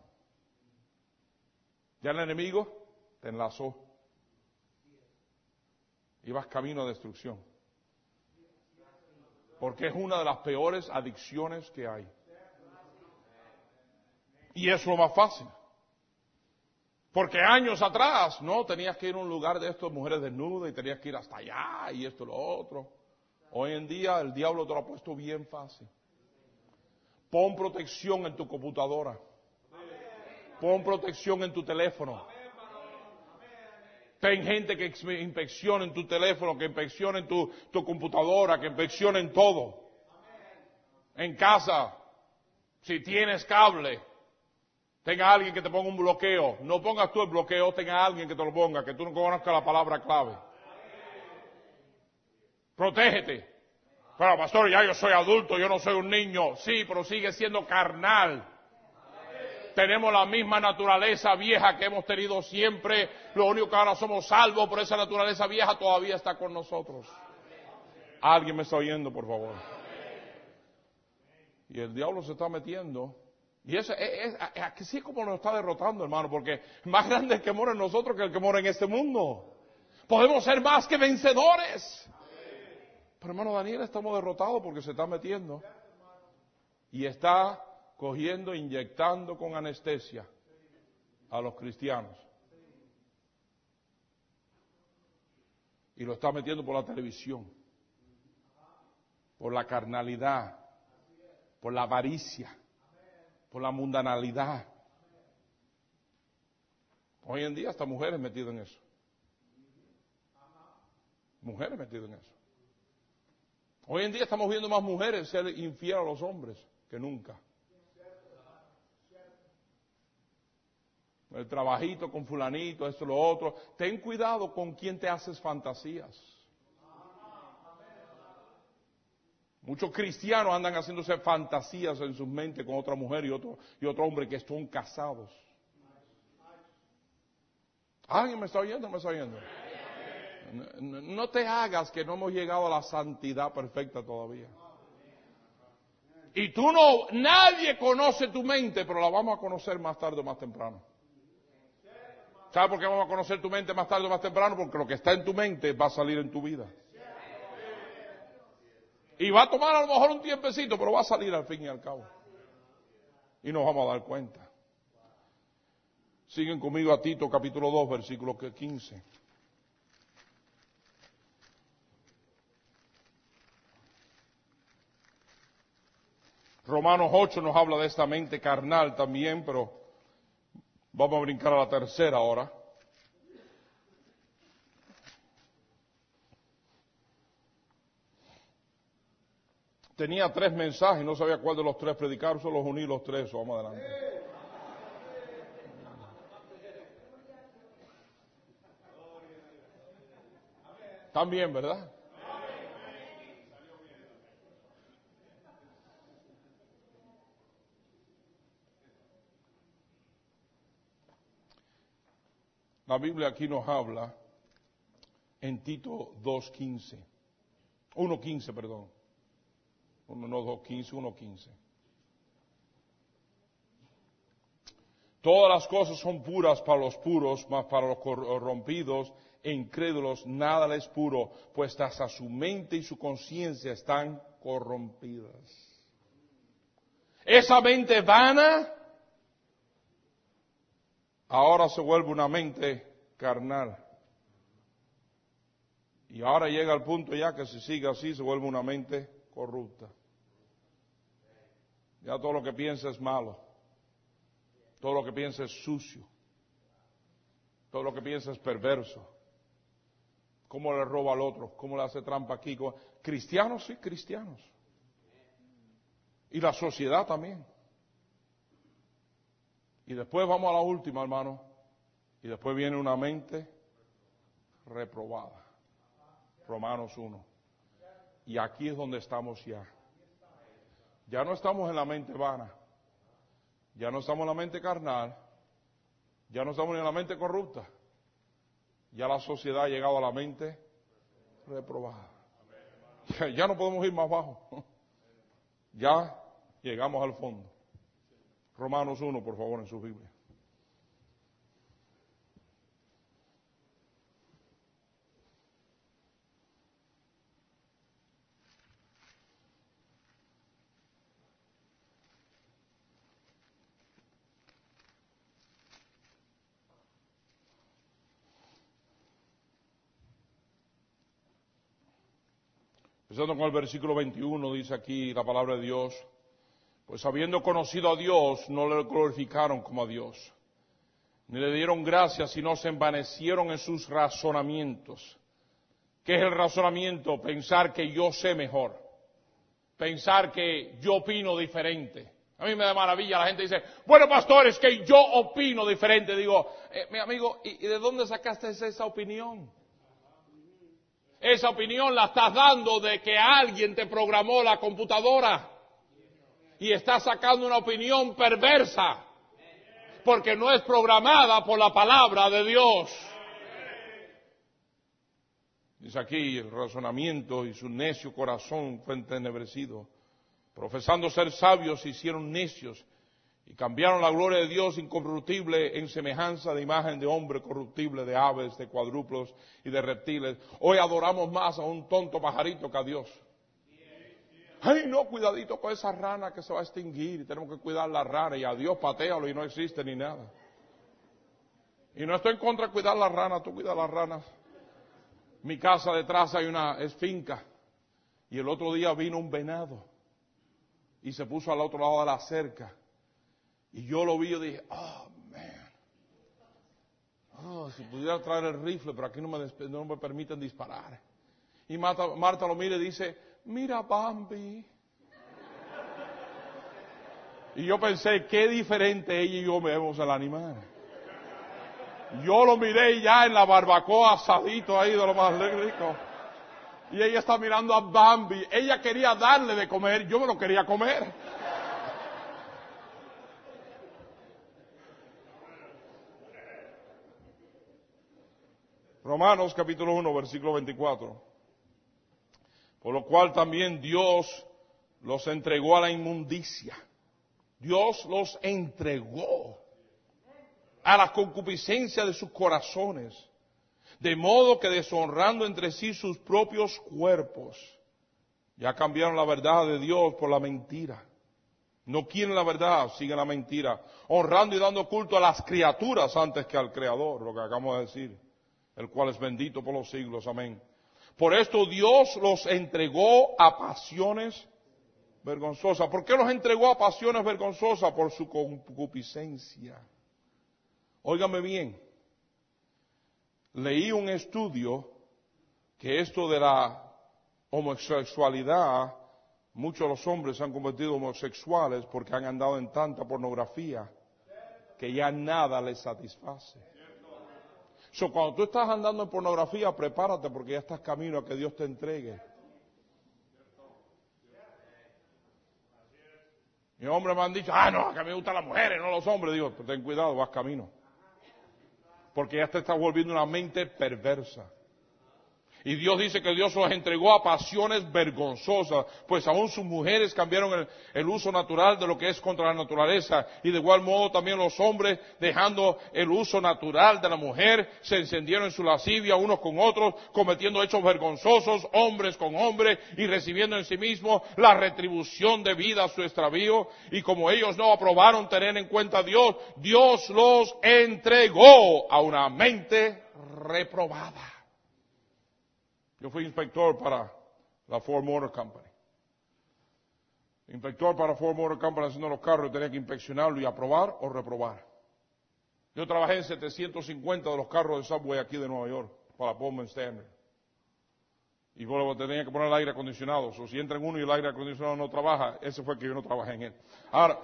Ya el enemigo te enlazó. Y vas camino a destrucción. Porque es una de las peores adicciones que hay. Y es lo más fácil. Porque años atrás, no, tenías que ir a un lugar de estos, mujeres desnudas, y tenías que ir hasta allá, y esto y lo otro. Hoy en día el diablo te lo ha puesto bien fácil. Pon protección en tu computadora. Pon protección en tu teléfono. Ten gente que inspeccione en tu teléfono, que inspeccione en tu, tu computadora, que inspeccione en todo. En casa, si tienes cable, tenga alguien que te ponga un bloqueo. No pongas tú el bloqueo, tenga alguien que te lo ponga, que tú no conozcas la palabra clave. Protégete. Pero pastor, ya yo soy adulto, yo no soy un niño. Sí, pero sigue siendo carnal. Tenemos la misma naturaleza vieja que hemos tenido siempre. Lo único que ahora somos salvos, pero esa naturaleza vieja todavía está con nosotros. ¿Alguien me está oyendo, por favor? Y el diablo se está metiendo. Y eso es, es, es así es como nos está derrotando, hermano, porque más grande el que mora en nosotros que el que mora en este mundo. Podemos ser más que vencedores. Pero hermano Daniel, estamos derrotados porque se está metiendo. Y está cogiendo, inyectando con anestesia a los cristianos. Y lo está metiendo por la televisión, por la carnalidad, por la avaricia, por la mundanalidad. Hoy en día hasta mujeres metidas en eso. Mujeres metidas en eso. Hoy en día estamos viendo más mujeres ser infieles a los hombres que nunca. El trabajito con fulanito, esto, lo otro. Ten cuidado con quién te haces fantasías. Muchos cristianos andan haciéndose fantasías en sus mentes con otra mujer y otro, y otro hombre que están casados. ¿Alguien me está oyendo o me está oyendo? No, no te hagas que no hemos llegado a la santidad perfecta todavía. Y tú no, nadie conoce tu mente, pero la vamos a conocer más tarde o más temprano. ¿Sabes por qué vamos a conocer tu mente más tarde o más temprano? Porque lo que está en tu mente va a salir en tu vida. Y va a tomar a lo mejor un tiempecito, pero va a salir al fin y al cabo. Y nos vamos a dar cuenta. Siguen conmigo a Tito capítulo dos, versículo quince. Romanos ocho nos habla de esta mente carnal también, pero vamos a brincar a la tercera ahora. Tenía tres mensajes, no sabía cuál de los tres predicar, solo los uní los tres, vamos adelante. También, ¿verdad? La Biblia aquí nos habla en Tito dos quince, uno quince, perdón. Uno, no dos quince, uno quince. Todas las cosas son puras para los puros, mas para los corrompidos e incrédulos nada les es puro, pues hasta su mente y su conciencia están corrompidas. Esa mente vana ahora se vuelve una mente carnal. Y ahora llega al punto ya que si sigue así se vuelve una mente corrupta. Ya todo lo que piensa es malo. Todo lo que piensa es sucio. Todo lo que piensa es perverso. ¿Cómo le roba al otro? ¿Cómo le hace trampa aquí? Cristianos, sí, cristianos. Y la sociedad también. Y después vamos a la última, hermano. Y después viene una mente reprobada. Romanos uno. Y aquí es donde estamos ya. Ya no estamos en la mente vana. Ya no estamos en la mente carnal. Ya no estamos en la mente corrupta. Ya la sociedad ha llegado a la mente reprobada. Ya, ya no podemos ir más bajo. Ya llegamos al fondo. Romanos uno, por favor, en su Biblia. Empezando con el versículo veintiuno, dice aquí la palabra de Dios, pues habiendo conocido a Dios, no le glorificaron como a Dios, ni le dieron gracias, sino se envanecieron en sus razonamientos. ¿Qué es el razonamiento? Pensar que yo sé mejor, pensar que yo opino diferente. A mí me da maravilla, la gente dice, bueno, pastor, es que yo opino diferente. Digo, eh, mi amigo, ¿y de dónde sacaste esa opinión? Esa opinión la estás dando de que alguien te programó la computadora y estás sacando una opinión perversa porque no es programada por la palabra de Dios. Dice aquí, el razonamiento y su necio corazón fue entenebrecido. Profesando ser sabios se hicieron necios y cambiaron la gloria de Dios incorruptible en semejanza de imagen de hombre corruptible, de aves, de cuadrúpedos y de reptiles. Hoy adoramos más a un tonto pajarito que a Dios. Ay, no, cuidadito con esa rana que se va a extinguir. Tenemos que cuidar la rana y a Dios patéalo y no existe ni nada. Y no estoy en contra de cuidar la rana, tú cuidas las ranas. Mi casa detrás hay una es finca y el otro día vino un venado y se puso al otro lado de la cerca. Y yo lo vi y dije, oh, man. Oh, si pudiera traer el rifle, pero aquí no me, no me permiten disparar. Y Marta, Marta lo mira y dice, mira Bambi. Y yo pensé, qué diferente ella y yo vemos al animal. Yo lo miré ya en la barbacoa asadito ahí de lo más rico. Y ella está mirando a Bambi. Ella quería darle de comer, yo me lo quería comer. Romanos capítulo uno, versículo veinticuatro. Por lo cual también Dios los entregó a la inmundicia. Dios los entregó a la concupiscencia de sus corazones, de modo que deshonrando entre sí sus propios cuerpos, ya cambiaron la verdad de Dios por la mentira. No quieren la verdad, siguen la mentira, honrando y dando culto a las criaturas antes que al Creador, lo que acabamos de decir, el cual es bendito por los siglos, amén. Por esto Dios los entregó a pasiones vergonzosas. ¿Por qué los entregó a pasiones vergonzosas? Por su concupiscencia. Óigame bien, leí un estudio que esto de la homosexualidad, muchos de los hombres se han convertido en homosexuales porque han andado en tanta pornografía que ya nada les satisface. So, cuando tú estás andando en pornografía, prepárate porque ya estás camino a que Dios te entregue. Mis hombres me han dicho, ah, no, que a mí me gustan las mujeres, no los hombres. Digo, pues ten cuidado, vas camino. Porque ya te estás volviendo una mente perversa. Y Dios dice que Dios los entregó a pasiones vergonzosas, pues aún sus mujeres cambiaron el, el uso natural de lo que es contra la naturaleza. Y de igual modo también los hombres, dejando el uso natural de la mujer, se encendieron en su lascivia unos con otros, cometiendo hechos vergonzosos, hombres con hombres, y recibiendo en sí mismos la retribución debida a su extravío. Y como ellos no aprobaron tener en cuenta a Dios, Dios los entregó a una mente reprobada. Yo fui inspector para la Ford Motor Company. Inspector para Ford Motor Company haciendo los carros, yo tenía que inspeccionarlo y aprobar o reprobar. Yo trabajé en setecientos cincuenta de los carros de Subway aquí de Nueva York, para Pullman Standard. Y luego tenía que poner el aire acondicionado. O si entra en uno y el aire acondicionado no trabaja, ese fue que yo no trabajé en él. Ahora,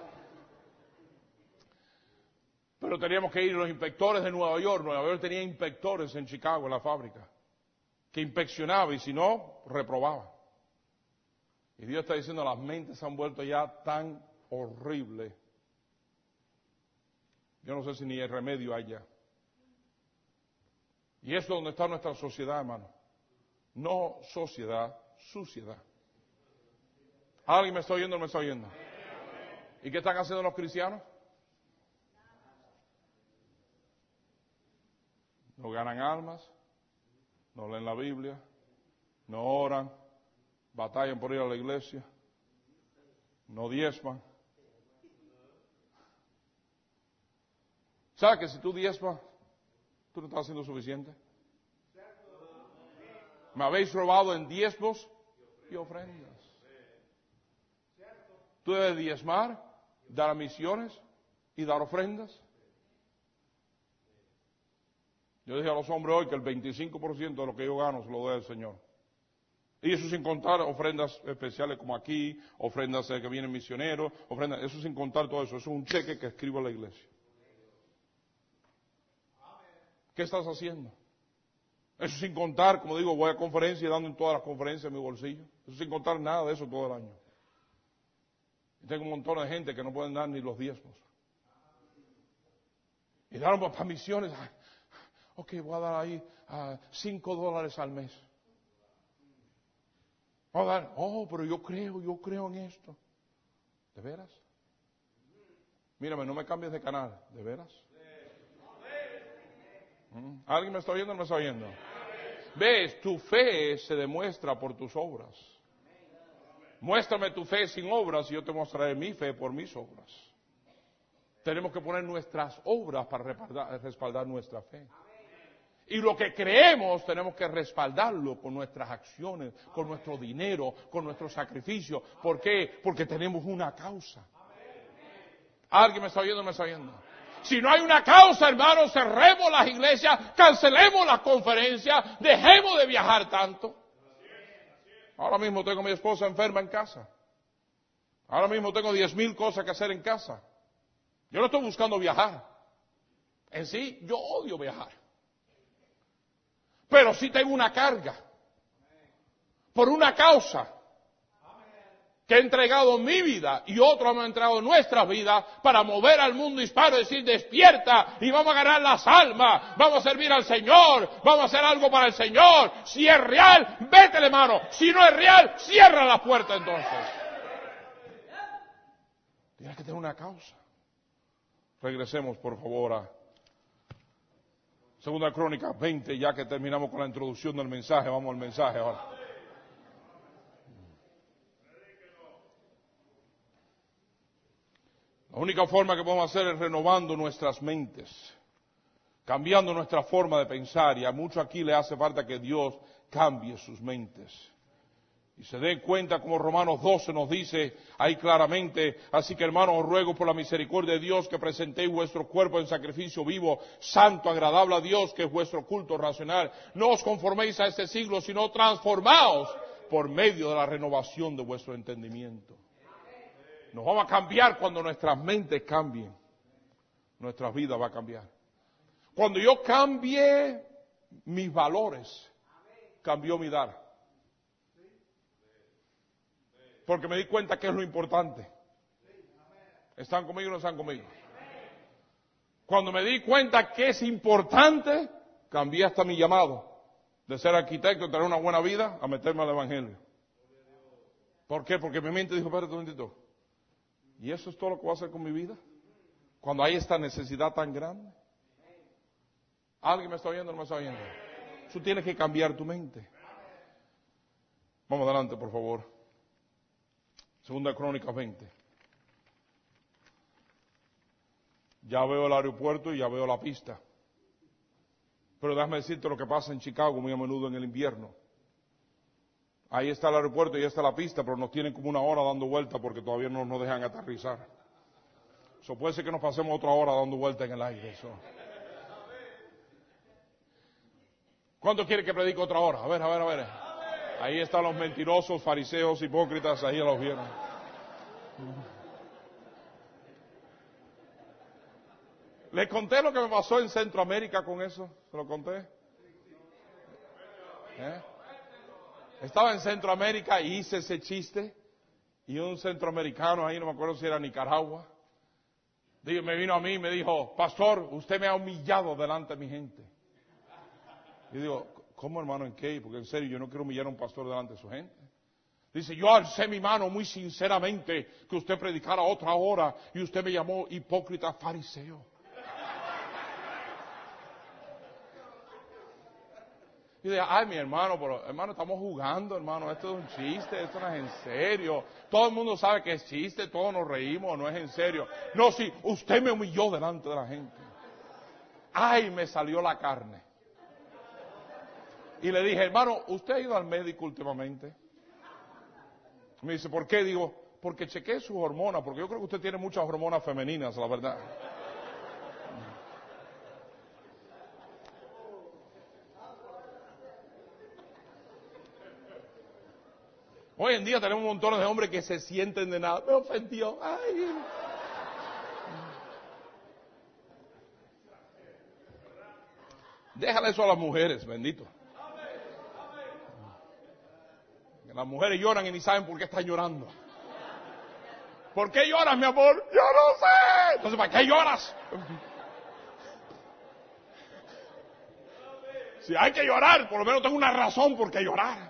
pero teníamos que ir los inspectores de Nueva York. Nueva York tenía inspectores en Chicago, en la fábrica, que inspeccionaba y si no, reprobaba. Y Dios está diciendo, las mentes se han vuelto ya tan horribles. Yo no sé si ni el remedio hay ya. Y eso es donde está nuestra sociedad, hermano. No sociedad, suciedad. ¿Alguien me está oyendo o me está oyendo? ¿Y qué están haciendo los cristianos? No ganan almas. No leen la Biblia, no oran, batallan por ir a la iglesia, no diezman. ¿Sabes que si tú diezmas, tú no estás haciendo suficiente? Me habéis robado en diezmos y ofrendas. Tú debes diezmar, dar a misiones y dar ofrendas. Yo dije a los hombres hoy que el veinticinco por ciento de lo que yo gano se lo doy al Señor. Y eso sin contar ofrendas especiales como aquí, ofrendas que vienen misioneros, ofrendas, eso sin contar todo eso. Eso es un cheque que escribo a la iglesia. ¿Qué estás haciendo? Eso sin contar, como digo, voy a conferencias y dando en todas las conferencias en mi bolsillo. Eso sin contar nada de eso todo el año. Y tengo un montón de gente que no pueden dar ni los diezmos. Y daron para misiones. Ok, voy a dar ahí uh, cinco dólares al mes. Voy a dar, oh, pero yo creo, yo creo en esto. ¿De veras? Mírame, no me cambies de canal. ¿De veras? ¿Mm? ¿Alguien me está oyendo o no me está oyendo? ¿Ves? Tu fe se demuestra por tus obras. Muéstrame tu fe sin obras y yo te mostraré mi fe por mis obras. Tenemos que poner nuestras obras para respaldar, respaldar nuestra fe. Y lo que creemos tenemos que respaldarlo con nuestras acciones, con nuestro dinero, con nuestro sacrificio. ¿Por qué? Porque tenemos una causa. ¿Alguien me está oyendo o me está oyendo? Si no hay una causa, hermanos, cerremos las iglesias, cancelemos las conferencias, dejemos de viajar tanto. Ahora mismo tengo a mi esposa enferma en casa. Ahora mismo tengo diez mil cosas que hacer en casa. Yo no estoy buscando viajar. En sí, yo odio viajar. Pero sí tengo una carga. Por una causa. Que he entregado mi vida y otros han entregado nuestras vidas para mover al mundo hispano y decir despierta y vamos a ganar las almas, vamos a servir al Señor, vamos a hacer algo para el Señor. Si es real, vétele mano. Si no es real, cierra la puerta entonces. Tienes que tener una causa. Regresemos por favor a Segunda Crónica veinte, ya que terminamos con la introducción del mensaje, vamos al mensaje ahora. La única forma que podemos hacer es renovando nuestras mentes, cambiando nuestra forma de pensar, y a muchos aquí le hace falta que Dios cambie sus mentes. Y se den cuenta como Romanos doce nos dice ahí claramente, así que hermanos os ruego por la misericordia de Dios que presentéis vuestro cuerpo en sacrificio vivo, santo, agradable a Dios, que es vuestro culto racional. No os conforméis a este siglo, sino transformaos por medio de la renovación de vuestro entendimiento. Nos vamos a cambiar cuando nuestras mentes cambien. Nuestra vida va a cambiar. Cuando yo cambie mis valores, cambió mi dar. Porque me di cuenta que es lo importante. ¿Están conmigo o no están conmigo? Cuando me di cuenta que es importante, cambié hasta mi llamado. de ser arquitecto, tener una buena vida, a meterme al evangelio. ¿Por qué? Porque mi mente dijo, espérate un momentito, ¿y eso es todo lo que voy a hacer con mi vida? Cuando hay esta necesidad tan grande. ¿Alguien me está oyendo o no me está oyendo? Tú tienes que cambiar tu mente. Vamos adelante, por favor. Segunda Crónicas veinte. Ya veo el aeropuerto y ya veo la pista. Pero déjame decirte lo que pasa en Chicago muy a menudo en el invierno. Ahí está el aeropuerto y ahí está la pista, pero nos tienen como una hora dando vueltas porque todavía no nos dejan aterrizar. Eso puede ser que nos pasemos otra hora dando vueltas en el aire. Eso. ¿Cuánto quiere que predique otra hora? A ver, a ver, a ver. Ahí están los mentirosos, fariseos, hipócritas, ahí los vieron. ¿Les conté lo que me pasó en Centroamérica con eso? ¿Se lo conté? ¿Eh? Estaba en Centroamérica y hice ese chiste y un centroamericano ahí, no me acuerdo si era Nicaragua, me vino a mí y me dijo, pastor, usted me ha humillado delante de mi gente. Y digo, ¿cómo, hermano? ¿En qué? Porque en serio, yo no quiero humillar a un pastor delante de su gente. Dice, yo alcé mi mano muy sinceramente que usted predicara otra hora y usted me llamó hipócrita fariseo. Y dice, ay, mi hermano, pero hermano, estamos jugando, hermano, esto es un chiste, esto no es en serio. Todo el mundo sabe que es chiste, todos nos reímos, no es en serio. No, sí, usted me humilló delante de la gente. Ay, me salió la carne. Y le dije, hermano, ¿usted ha ido al médico últimamente? Me dice, ¿por qué? Digo, porque chequeé sus hormonas, porque yo creo que usted tiene muchas hormonas femeninas, la verdad. Hoy en día tenemos un montón de hombres que se sienten de nada. Me ofendió. Ay. Déjale eso a las mujeres, bendito. Las mujeres lloran y ni saben por qué están llorando. ¿Por qué lloras, mi amor? Yo no sé. Entonces, ¿para qué lloras? Si hay que llorar, por lo menos tengo una razón por qué llorar.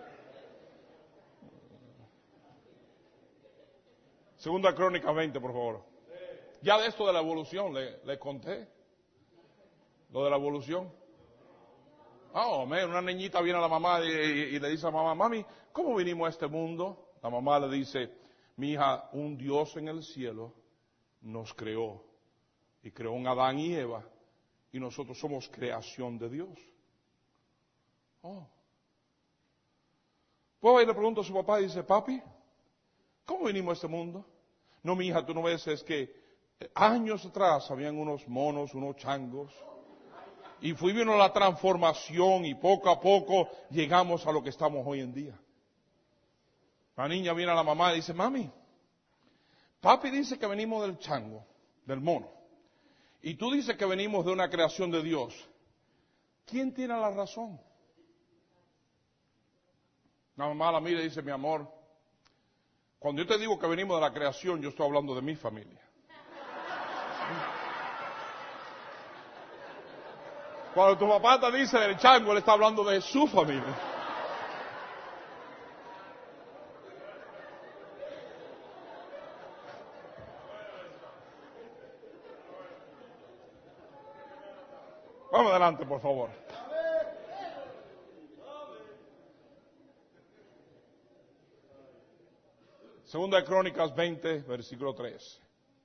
Segunda Crónica veinte, por favor. Ya de esto de la evolución, le, le conté. Lo de la evolución. Oh, man, una niñita viene a la mamá y, y, y le dice a la mamá, mami, ¿cómo vinimos a este mundo? La mamá le dice, mi hija, un Dios en el cielo nos creó. Y creó un Adán y Eva. Y nosotros somos creación de Dios. Oh. Pues ahí le pregunto a su papá y dice, papi, ¿cómo vinimos a este mundo? No, mi hija, tú no ves, es que años atrás habían unos monos, unos changos, y fue vino la transformación y poco a poco llegamos a lo que estamos hoy en día. La niña viene a la mamá y dice, mami, papi dice que venimos del chango, del mono, y tú dices que venimos de una creación de Dios. ¿Quién tiene la razón? La mamá la mira y dice, mi amor, cuando yo te digo que venimos de la creación, yo estoy hablando de mi familia. Cuando tu papá te dice del chango, él está hablando de su familia. Vamos adelante, por favor. Segunda de Crónicas veinte, versículo tres.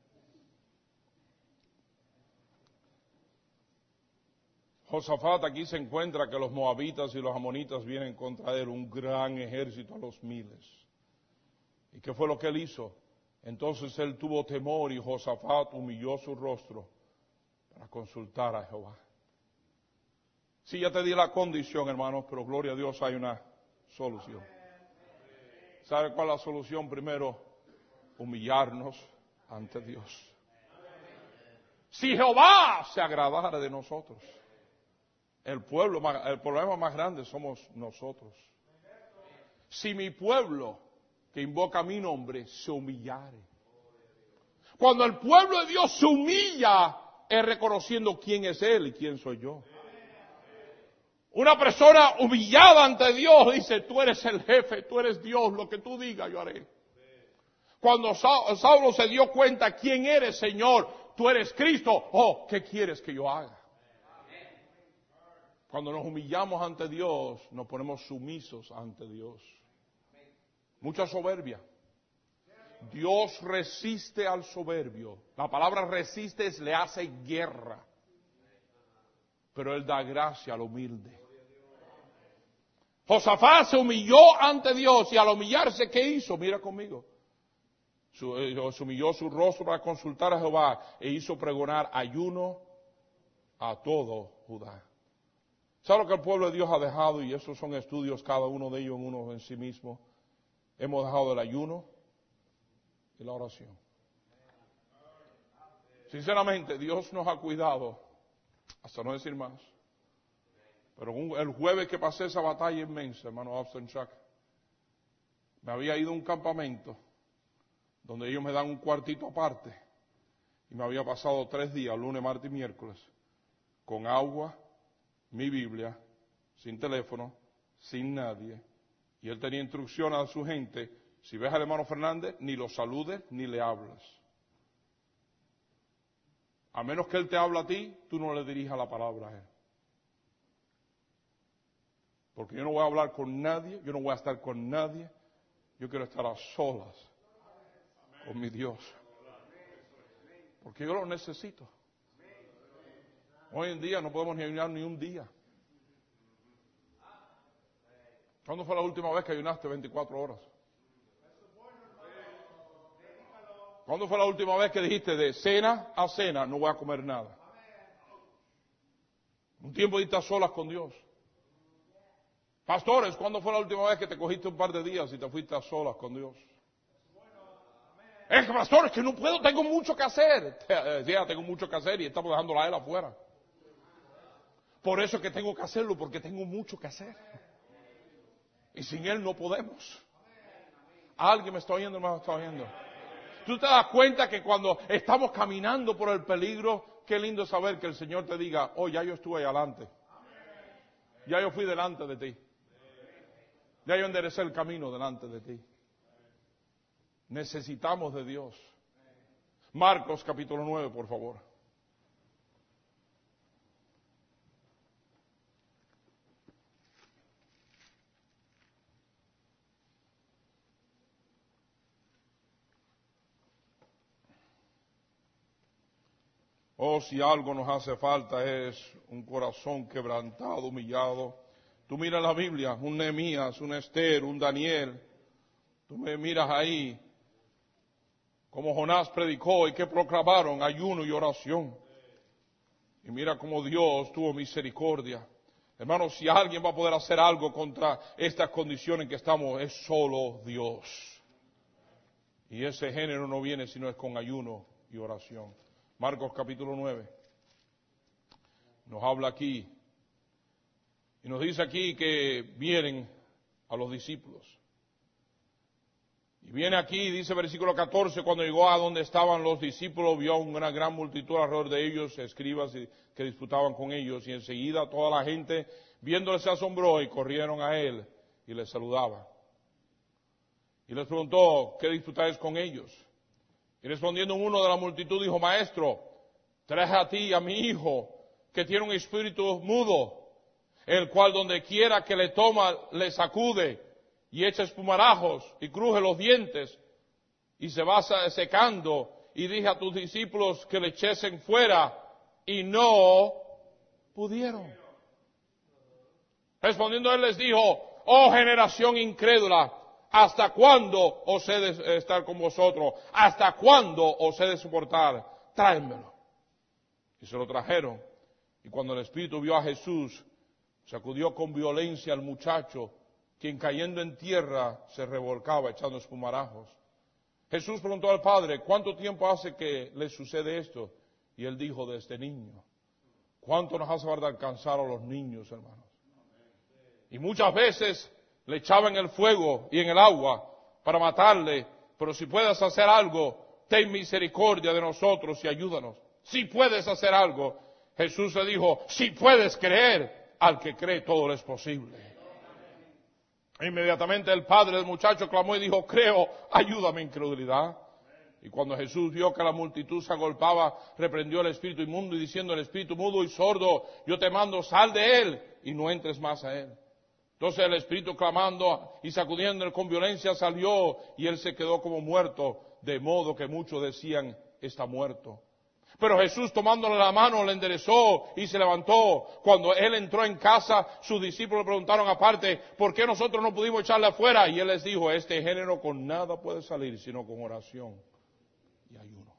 Josafat aquí se encuentra que los moabitas y los amonitas vienen contra él, un gran ejército a los miles. ¿Y qué fue lo que él hizo? Entonces él tuvo temor y Josafat humilló su rostro para consultar a Jehová. Sí, ya te di la condición, hermanos, pero gloria a Dios hay una solución. ¿Sabe cuál es la solución? Primero, humillarnos ante Dios. Si Jehová se agradara de nosotros, el pueblo, el problema más grande somos nosotros. Si mi pueblo, que invoca mi nombre, se humillare. Cuando el pueblo de Dios se humilla, es reconociendo quién es Él y quién soy yo. Una persona humillada ante Dios dice, tú eres el jefe, tú eres Dios, lo que tú digas yo haré. Cuando Saulo se dio cuenta, ¿quién eres, Señor? Tú eres Cristo. Oh, ¿qué quieres que yo haga? Cuando nos humillamos ante Dios, nos ponemos sumisos ante Dios. Mucha soberbia. Dios resiste al soberbio. La palabra resiste es le hace guerra. Pero Él da gracia al humilde. Josafat se humilló ante Dios y al humillarse, ¿qué hizo? Mira conmigo. Su, eh, humilló su rostro para consultar a Jehová e hizo pregonar ayuno a todo Judá. ¿Sabe lo que el pueblo de Dios ha dejado? Y esos son estudios, cada uno de ellos en uno en sí mismo. Hemos dejado el ayuno y la oración. Sinceramente, Dios nos ha cuidado, hasta no decir más. Pero un, el jueves que pasé esa batalla inmensa, hermano Austin Chuck, me había ido a un campamento donde ellos me dan un cuartito aparte y me había pasado tres días, lunes, martes y miércoles, con agua, mi Biblia, sin teléfono, sin nadie. Y él tenía instrucción a su gente, si ves al hermano Fernández, ni lo saludes ni le hables. A menos que él te hable a ti, tú no le dirijas la palabra a él. Porque yo no voy a hablar con nadie, yo no voy a estar con nadie, yo quiero estar a solas con mi Dios. Porque yo lo necesito. Hoy en día no podemos ni ayunar ni un día. ¿Cuándo fue la última vez que ayunaste veinticuatro horas? ¿Cuándo fue la última vez que dijiste de cena a cena no voy a comer nada? Un tiempo de estar solas con Dios. Pastores, ¿cuándo fue la última vez que te cogiste un par de días y te fuiste a solas con Dios? Es que, pastor, es que no puedo, tengo mucho que hacer. Decía, tengo mucho que hacer y estamos dejándola a él afuera. Por eso es que tengo que hacerlo, porque tengo mucho que hacer. Y sin él no podemos. ¿Alguien me está oyendo o no me está oyendo? Tú te das cuenta que cuando estamos caminando por el peligro, qué lindo saber que el Señor te diga, oh, ya yo estuve ahí adelante. Ya yo fui delante de ti. Ya yo enderecé el camino delante de ti. Necesitamos de Dios. Marcos capítulo nueve, por favor. Oh, si algo nos hace falta es un corazón quebrantado, humillado. Tú miras la Biblia, un Nehemías, un Esther, un Daniel. Tú me miras ahí, como Jonás predicó y que proclamaron ayuno y oración. Y mira cómo Dios tuvo misericordia. Hermano, si alguien va a poder hacer algo contra estas condiciones en que estamos, es solo Dios. Y ese género no viene sino es con ayuno y oración. Marcos capítulo nueve nos habla aquí y nos dice aquí que vienen a los discípulos. Y viene aquí, dice versículo catorce, cuando llegó a donde estaban los discípulos, vio una gran multitud alrededor de ellos, escribas que disputaban con ellos, y enseguida toda la gente, viéndole, se asombró y corrieron a él y le saludaban. Y les preguntó, ¿qué disputáis con ellos? Y respondiendo uno de la multitud dijo, maestro, traje a ti a mi hijo, que tiene un espíritu mudo, el cual donde quiera que le toma, le sacude, y echa espumarajos, y cruje los dientes, y se va secando, y dije a tus discípulos que le echesen fuera, y no pudieron. Respondiendo él les dijo, oh generación incrédula, ¿hasta cuándo os he de estar con vosotros? ¿Hasta cuándo os he de soportar? Tráemelo. Y se lo trajeron. Y cuando el Espíritu vio a Jesús, sacudió con violencia al muchacho, quien cayendo en tierra se revolcaba echando espumarajos. Jesús preguntó al Padre, ¿cuánto tiempo hace que le sucede esto? Y él dijo, desde niño. ¿Cuánto nos hace falta alcanzar a los niños, hermanos? Y muchas veces le echaban el fuego y en el agua para matarle, pero si puedes hacer algo, ten misericordia de nosotros y ayúdanos. Si puedes hacer algo, Jesús le dijo, si puedes creer, al que cree todo le es posible. Inmediatamente el padre del muchacho clamó y dijo, creo, ayúdame incredulidad. Y cuando Jesús vio que la multitud se agolpaba, reprendió al espíritu inmundo y diciendo al espíritu mudo y sordo, yo te mando, sal de él y no entres más a él. Entonces el espíritu clamando y sacudiéndole con violencia salió y él se quedó como muerto, de modo que muchos decían, está muerto. Pero Jesús tomándole la mano le enderezó y se levantó. Cuando él entró en casa, sus discípulos le preguntaron aparte, ¿por qué nosotros no pudimos echarle afuera? Y él les dijo, este género con nada puede salir sino con oración y ayuno.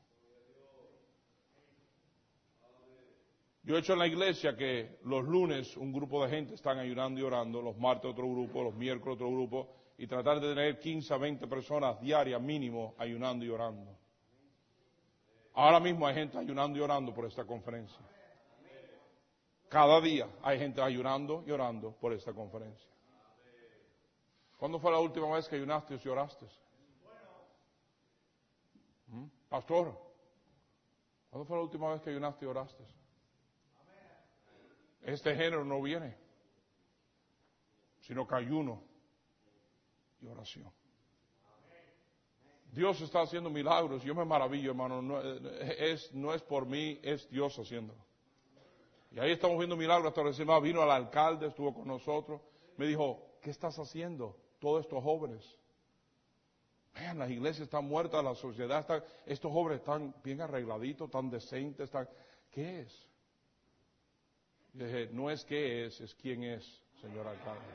Yo he hecho en la iglesia que los lunes un grupo de gente están ayunando y orando, los martes otro grupo, los miércoles otro grupo, y tratar de tener quince a veinte personas diarias mínimo ayunando y orando. Ahora mismo hay gente ayunando y orando por esta conferencia. Cada día hay gente ayunando y orando por esta conferencia. ¿Cuándo fue la última vez que ayunaste y oraste? ¿Mm? Pastor, ¿cuándo fue la última vez que ayunaste y oraste? Este género no viene, sino que ayuno y oración. Dios está haciendo milagros. Yo me maravillo, hermano. No es, no es por mí, es Dios haciéndolo. Y ahí estamos viendo milagros. Hasta recién vino el alcalde, estuvo con nosotros. Me dijo, ¿qué estás haciendo? Todos estos jóvenes. Vean, las iglesias están muertas, la sociedad está... Estos jóvenes están bien arregladitos, tan decentes. Están, ¿qué es? Y dije, no es qué es, es quién es, señor alcalde.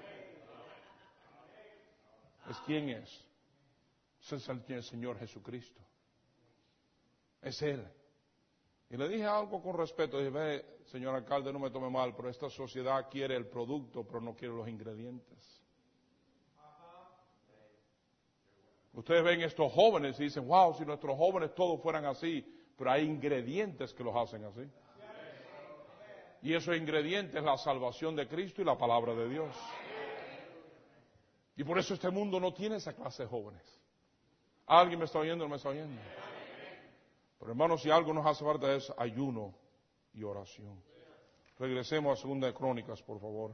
Es quién es. Ese es el Señor Jesucristo. Es Él. Y le dije algo con respeto. Dije, ve, señor alcalde, no me tome mal, pero esta sociedad quiere el producto, pero no quiere los ingredientes. Ustedes ven estos jóvenes y dicen, wow, si nuestros jóvenes todos fueran así, pero hay ingredientes que los hacen así. Y esos ingredientes es la salvación de Cristo y la palabra de Dios. Y por eso este mundo no tiene esa clase de jóvenes. ¿Alguien me está oyendo o no me está oyendo? Pero hermanos, si algo nos hace falta es ayuno y oración. Regresemos a Segunda de Crónicas, por favor.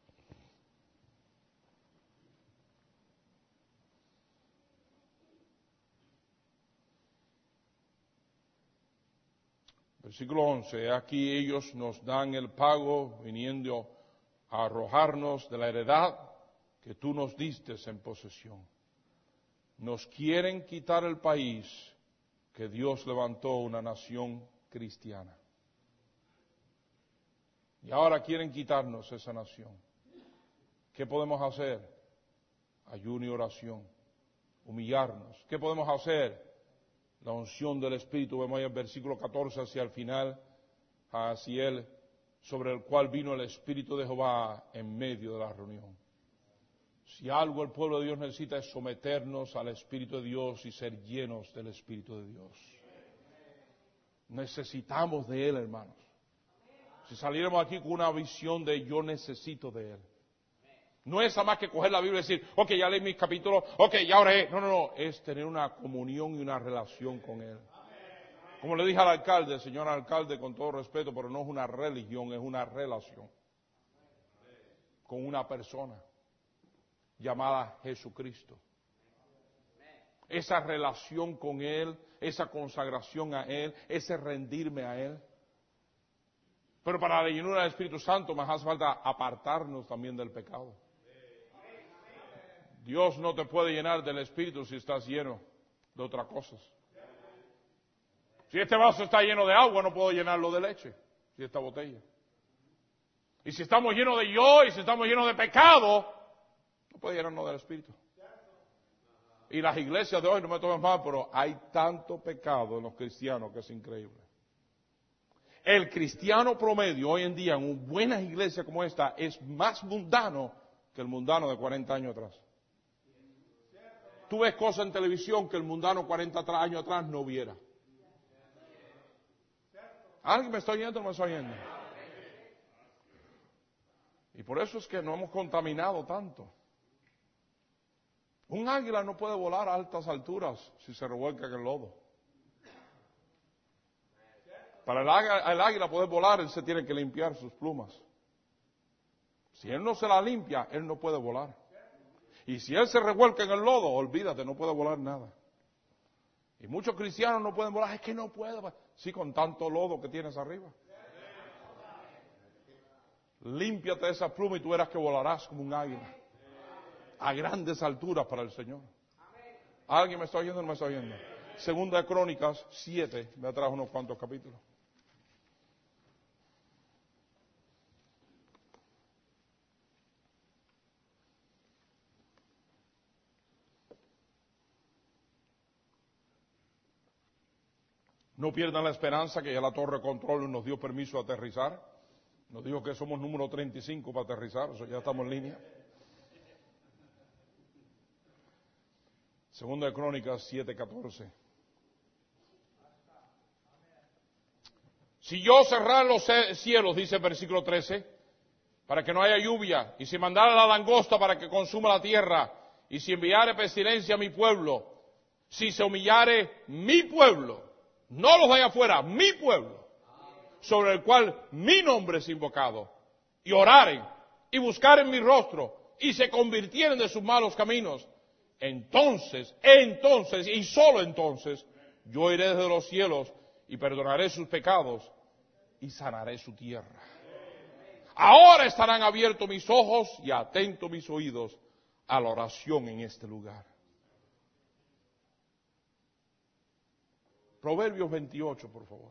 Versículo once. Aquí ellos nos dan el pago viniendo a arrojarnos de la heredad que tú nos diste en posesión. Nos quieren quitar el país que Dios levantó, una nación cristiana. Y ahora quieren quitarnos esa nación. ¿Qué podemos hacer? Ayuno y oración. Humillarnos. ¿Qué podemos hacer? La unción del Espíritu. Vemos ahí el versículo catorce hacia el final, hacia él, sobre el cual vino el Espíritu de Jehová en medio de la reunión. Si algo el pueblo de Dios necesita es someternos al Espíritu de Dios y ser llenos del Espíritu de Dios. Necesitamos de Él, hermanos. Si saliéramos aquí con una visión de yo necesito de Él. No es nada más que coger la Biblia y decir, ok, ya leí mis capítulos, ok, ya oré. No, no, no, es tener una comunión y una relación con Él. Como le dije al alcalde, señor alcalde, con todo respeto, pero no es una religión, es una relación con una persona llamada Jesucristo. Esa relación con Él, esa consagración a Él, ese rendirme a Él. Pero para la llenura del Espíritu Santo me hace falta apartarnos también del pecado. Dios no te puede llenar del Espíritu si estás lleno de otras cosas. Si este vaso está lleno de agua, no puedo llenarlo de leche, si esta botella. Y si estamos llenos de yo, y si estamos llenos de pecado, no puede llenarnos del Espíritu. Y las iglesias de hoy, no me tomes mal, pero hay tanto pecado en los cristianos que es increíble. El cristiano promedio hoy en día en buenas iglesias como esta es más mundano que el mundano de cuarenta años atrás. Tú ves cosas en televisión que el mundano cuarenta años atrás no viera. ¿Alguien me está oyendo o no me está oyendo? Y por eso es que nos hemos contaminado tanto. Un águila no puede volar a altas alturas si se revuelca en el lodo. Para el águila, el águila poder volar, él se tiene que limpiar sus plumas. Si él no se la limpia, él no puede volar. Y si él se revuelca en el lodo, olvídate, no puede volar nada. Y muchos cristianos no pueden volar, es que no puedo. Sí, con tanto lodo que tienes arriba. Límpiate esa pluma y tú verás que volarás como un águila. A grandes alturas para el Señor. ¿Alguien me está oyendo o no me está oyendo? Segunda de Crónicas siete, me atrás unos cuantos capítulos. No pierdan la esperanza que ya la Torre de Control nos dio permiso de aterrizar. Nos dijo que somos número treinta y cinco para aterrizar, o sea, ya estamos en línea. Segunda de Crónicas siete catorce. Si yo cerrar los cielos, dice el versículo trece, para que no haya lluvia, y si mandara la langosta para que consuma la tierra, y si enviare pestilencia a mi pueblo, si se humillare mi pueblo, no los de allá afuera, mi pueblo, sobre el cual mi nombre es invocado, y oraren, y buscaren mi rostro, y se convirtieren de sus malos caminos, entonces, entonces, y solo entonces, yo iré desde los cielos, y perdonaré sus pecados, y sanaré su tierra. Ahora estarán abiertos mis ojos, y atentos mis oídos, a la oración en este lugar. Proverbios veintiocho, por favor.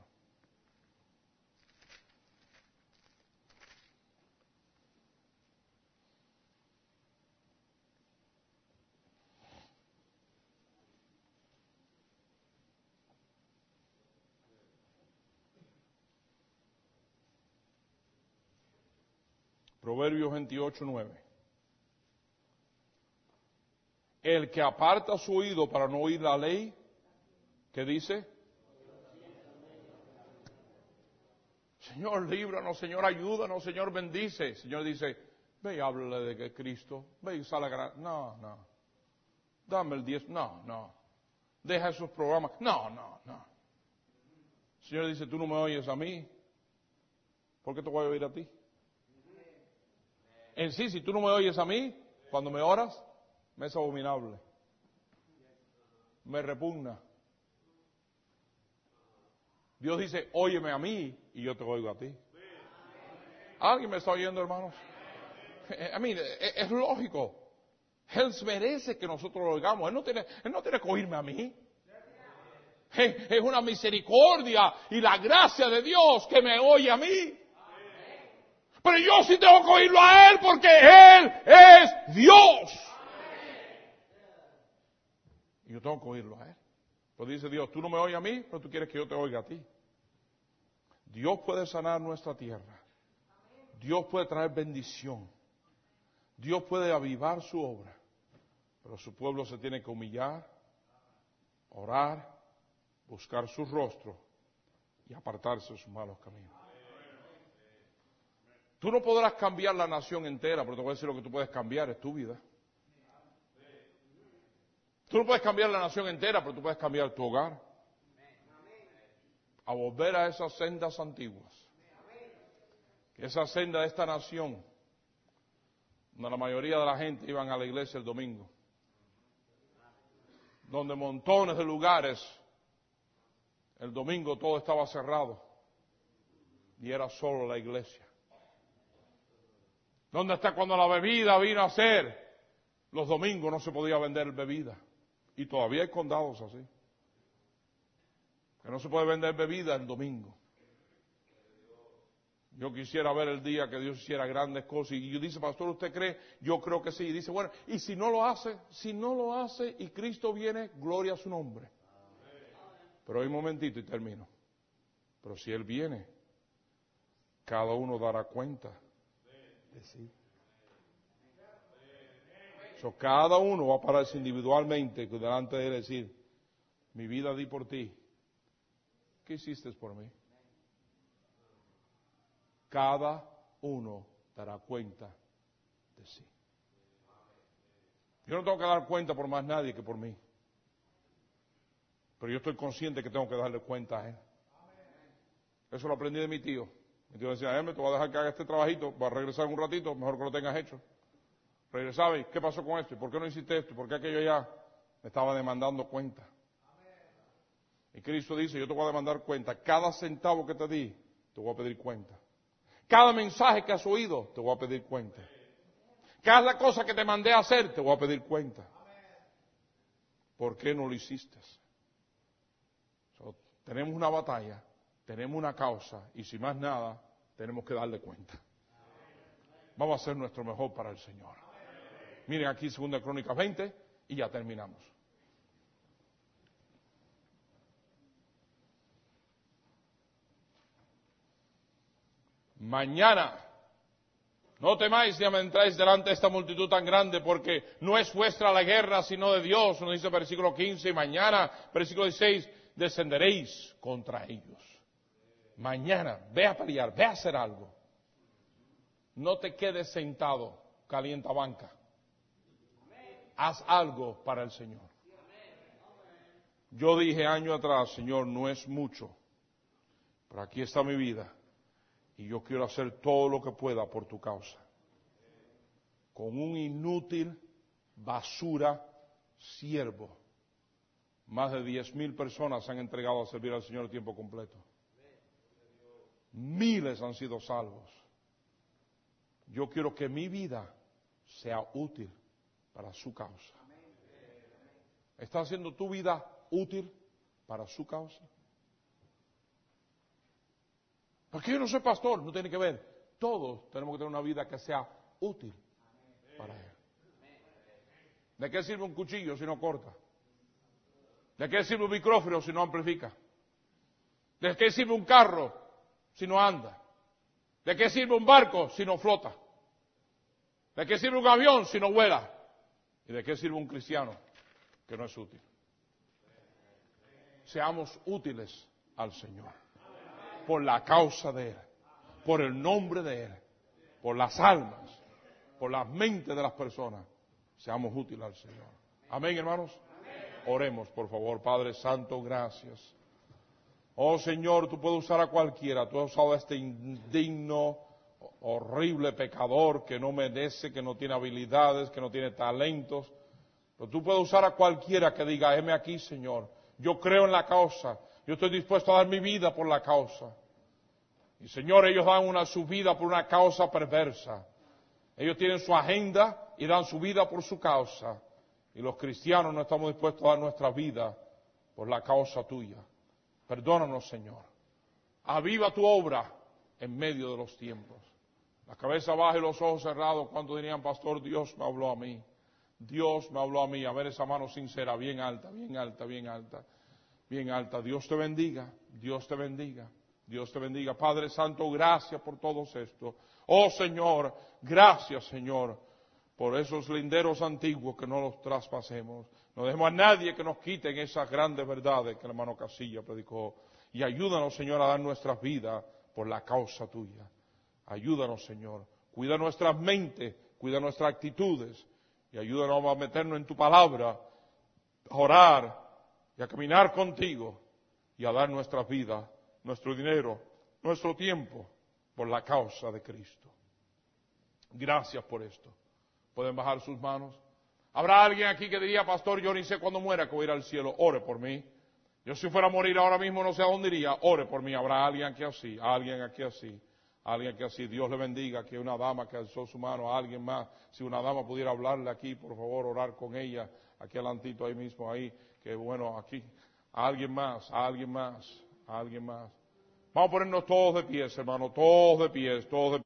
Proverbios veintiocho, nueve. El que aparta su oído para no oír la ley, ¿qué dice? Señor, líbranos, Señor, ayúdanos, Señor, bendice. Señor dice, ve y háblale de que Cristo, ve y sale a ganar. No, no. Dame el diez. No, no. Deja esos programas. No, no, no. Señor dice, tú no me oyes a mí. ¿Por qué te voy a oír a ti? En sí, si tú no me oyes a mí, cuando me oras, me es abominable. Me repugna. Dios dice, óyeme a mí y yo te oigo a ti. ¿Alguien me está oyendo, hermanos? A mí, es lógico. Él merece que nosotros lo oigamos. Él no tiene, él no tiene que oírme a mí. Es una misericordia y la gracia de Dios que me oye a mí. Pero yo sí tengo que oírlo a Él porque Él es Dios. Y yo tengo que oírlo a Él. Pues dice Dios, tú no me oyes a mí, pero tú quieres que yo te oiga a ti. Dios puede sanar nuestra tierra. Dios puede traer bendición. Dios puede avivar su obra. Pero su pueblo se tiene que humillar, orar, buscar su rostro y apartarse de sus malos caminos. Tú no podrás cambiar la nación entera, pero te voy a decir lo que tú puedes cambiar, es tu vida. Tú no puedes cambiar la nación entera, pero tú puedes cambiar tu hogar. A volver a esas sendas antiguas. Esa senda de esta nación, donde la mayoría de la gente iban a la iglesia el domingo. Donde montones de lugares, el domingo todo estaba cerrado. Y era solo la iglesia. Donde hasta cuando la bebida vino a ser, los domingos no se podía vender bebida. Y todavía hay condados así. Que no se puede vender bebida el domingo. Yo quisiera ver el día que Dios hiciera grandes cosas. Y yo dice, pastor, ¿usted cree? Yo creo que sí. Y dice, bueno, y si no lo hace, si no lo hace y Cristo viene, gloria a su nombre. Pero hay un momentito y termino. Pero si Él viene, cada uno dará cuenta de sí. So, cada uno va a pararse individualmente delante de Él y decir, mi vida di por ti. ¿Qué hiciste por mí? Cada uno dará cuenta de sí. Yo no tengo que dar cuenta por más nadie que por mí. Pero yo estoy consciente que tengo que darle cuenta a Él. Eso lo aprendí de mi tío. Y tú decías, Hermes, te voy a dejar que haga este trabajito, voy a regresar un ratito, mejor que lo tengas hecho. Regresaba y, ¿qué pasó con esto? ¿Y por qué no hiciste esto? ¿Y por qué aquello ya? Me estaba demandando cuenta. Y Cristo dice, yo te voy a demandar cuenta. Cada centavo que te di, te voy a pedir cuenta. Cada mensaje que has oído, te voy a pedir cuenta. Cada cosa que te mandé a hacer, te voy a pedir cuenta. ¿Por qué no lo hiciste? So, tenemos una batalla, tenemos una causa, y si más nada, tenemos que darle cuenta. Vamos a hacer nuestro mejor para el Señor. Miren aquí Segunda Crónicas veinte y ya terminamos. Mañana, no temáis ni entráis delante de esta multitud tan grande, porque no es vuestra la guerra, sino de Dios, nos dice el versículo quince, y mañana, versículo dieciséis, descenderéis contra ellos. Mañana, ve a pelear, ve a hacer algo. No te quedes sentado, calienta banca. Haz algo para el Señor. Yo dije años atrás, Señor, no es mucho, pero aquí está mi vida. Y yo quiero hacer todo lo que pueda por tu causa. Con un inútil basura siervo. Más de diez mil personas se han entregado a servir al Señor a tiempo completo. Miles han sido salvos. Yo quiero que mi vida sea útil para su causa. ¿Estás haciendo tu vida útil para su causa? Porque yo no soy pastor, no tiene que ver. Todos tenemos que tener una vida que sea útil para Él. ¿De qué sirve un cuchillo si no corta? ¿De qué sirve un micrófono si no amplifica? ¿De qué sirve un carro si no anda? ¿De qué sirve un barco si no flota? ¿De qué sirve un avión si no vuela? ¿Y de qué sirve un cristiano que no es útil? Seamos útiles al Señor. Por la causa de Él, por el nombre de Él, por las almas, por las mentes de las personas, seamos útiles al Señor. Amén, hermanos. Oremos, por favor. Padre Santo, gracias. Oh Señor, tú puedes usar a cualquiera. Tú has usado a este indigno, horrible pecador que no merece, que no tiene habilidades, que no tiene talentos. Pero tú puedes usar a cualquiera que diga, heme aquí, Señor. Yo creo en la causa. Yo estoy dispuesto a dar mi vida por la causa. Y Señor, ellos dan una, su vida por una causa perversa. Ellos tienen su agenda y dan su vida por su causa. Y los cristianos no estamos dispuestos a dar nuestra vida por la causa tuya. Perdónanos, Señor. Aviva tu obra en medio de los tiempos. La cabeza baja y los ojos cerrados. Cuando dirían, pastor, Dios me habló a mí. Dios me habló a mí. A ver esa mano sincera, bien alta, bien alta, bien alta. Bien alta. Dios te bendiga, Dios te bendiga, Dios te bendiga. Padre Santo, gracias por todo esto. Oh Señor, gracias Señor, por esos linderos antiguos que no los traspasemos. No dejemos a nadie que nos quiten esas grandes verdades que el hermano Casilla predicó. Y ayúdanos, Señor, a dar nuestras vidas por la causa tuya. Ayúdanos, Señor. Cuida nuestras mentes, cuida nuestras actitudes. Y ayúdanos a meternos en tu palabra, a orar y a caminar contigo y a dar nuestras vidas, nuestro dinero, nuestro tiempo por la causa de Cristo. Gracias por esto. ¿Pueden bajar sus manos? ¿Habrá alguien aquí que diría, pastor, yo ni sé cuándo muera que voy a ir al cielo? Ore por mí. Yo si fuera a morir ahora mismo no sé a dónde iría. Ore por mí. ¿Habrá alguien aquí así? Alguien aquí así. Alguien aquí así. Dios le bendiga. Aquí hay una dama que alzó su mano. A alguien más. Si una dama pudiera hablarle aquí, por favor, orar con ella. Aquí adelantito, ahí mismo, ahí. Que bueno, aquí. A alguien más, a alguien más, a alguien más. Vamos a ponernos todos de pies, hermano. Todos de pies, todos de pies.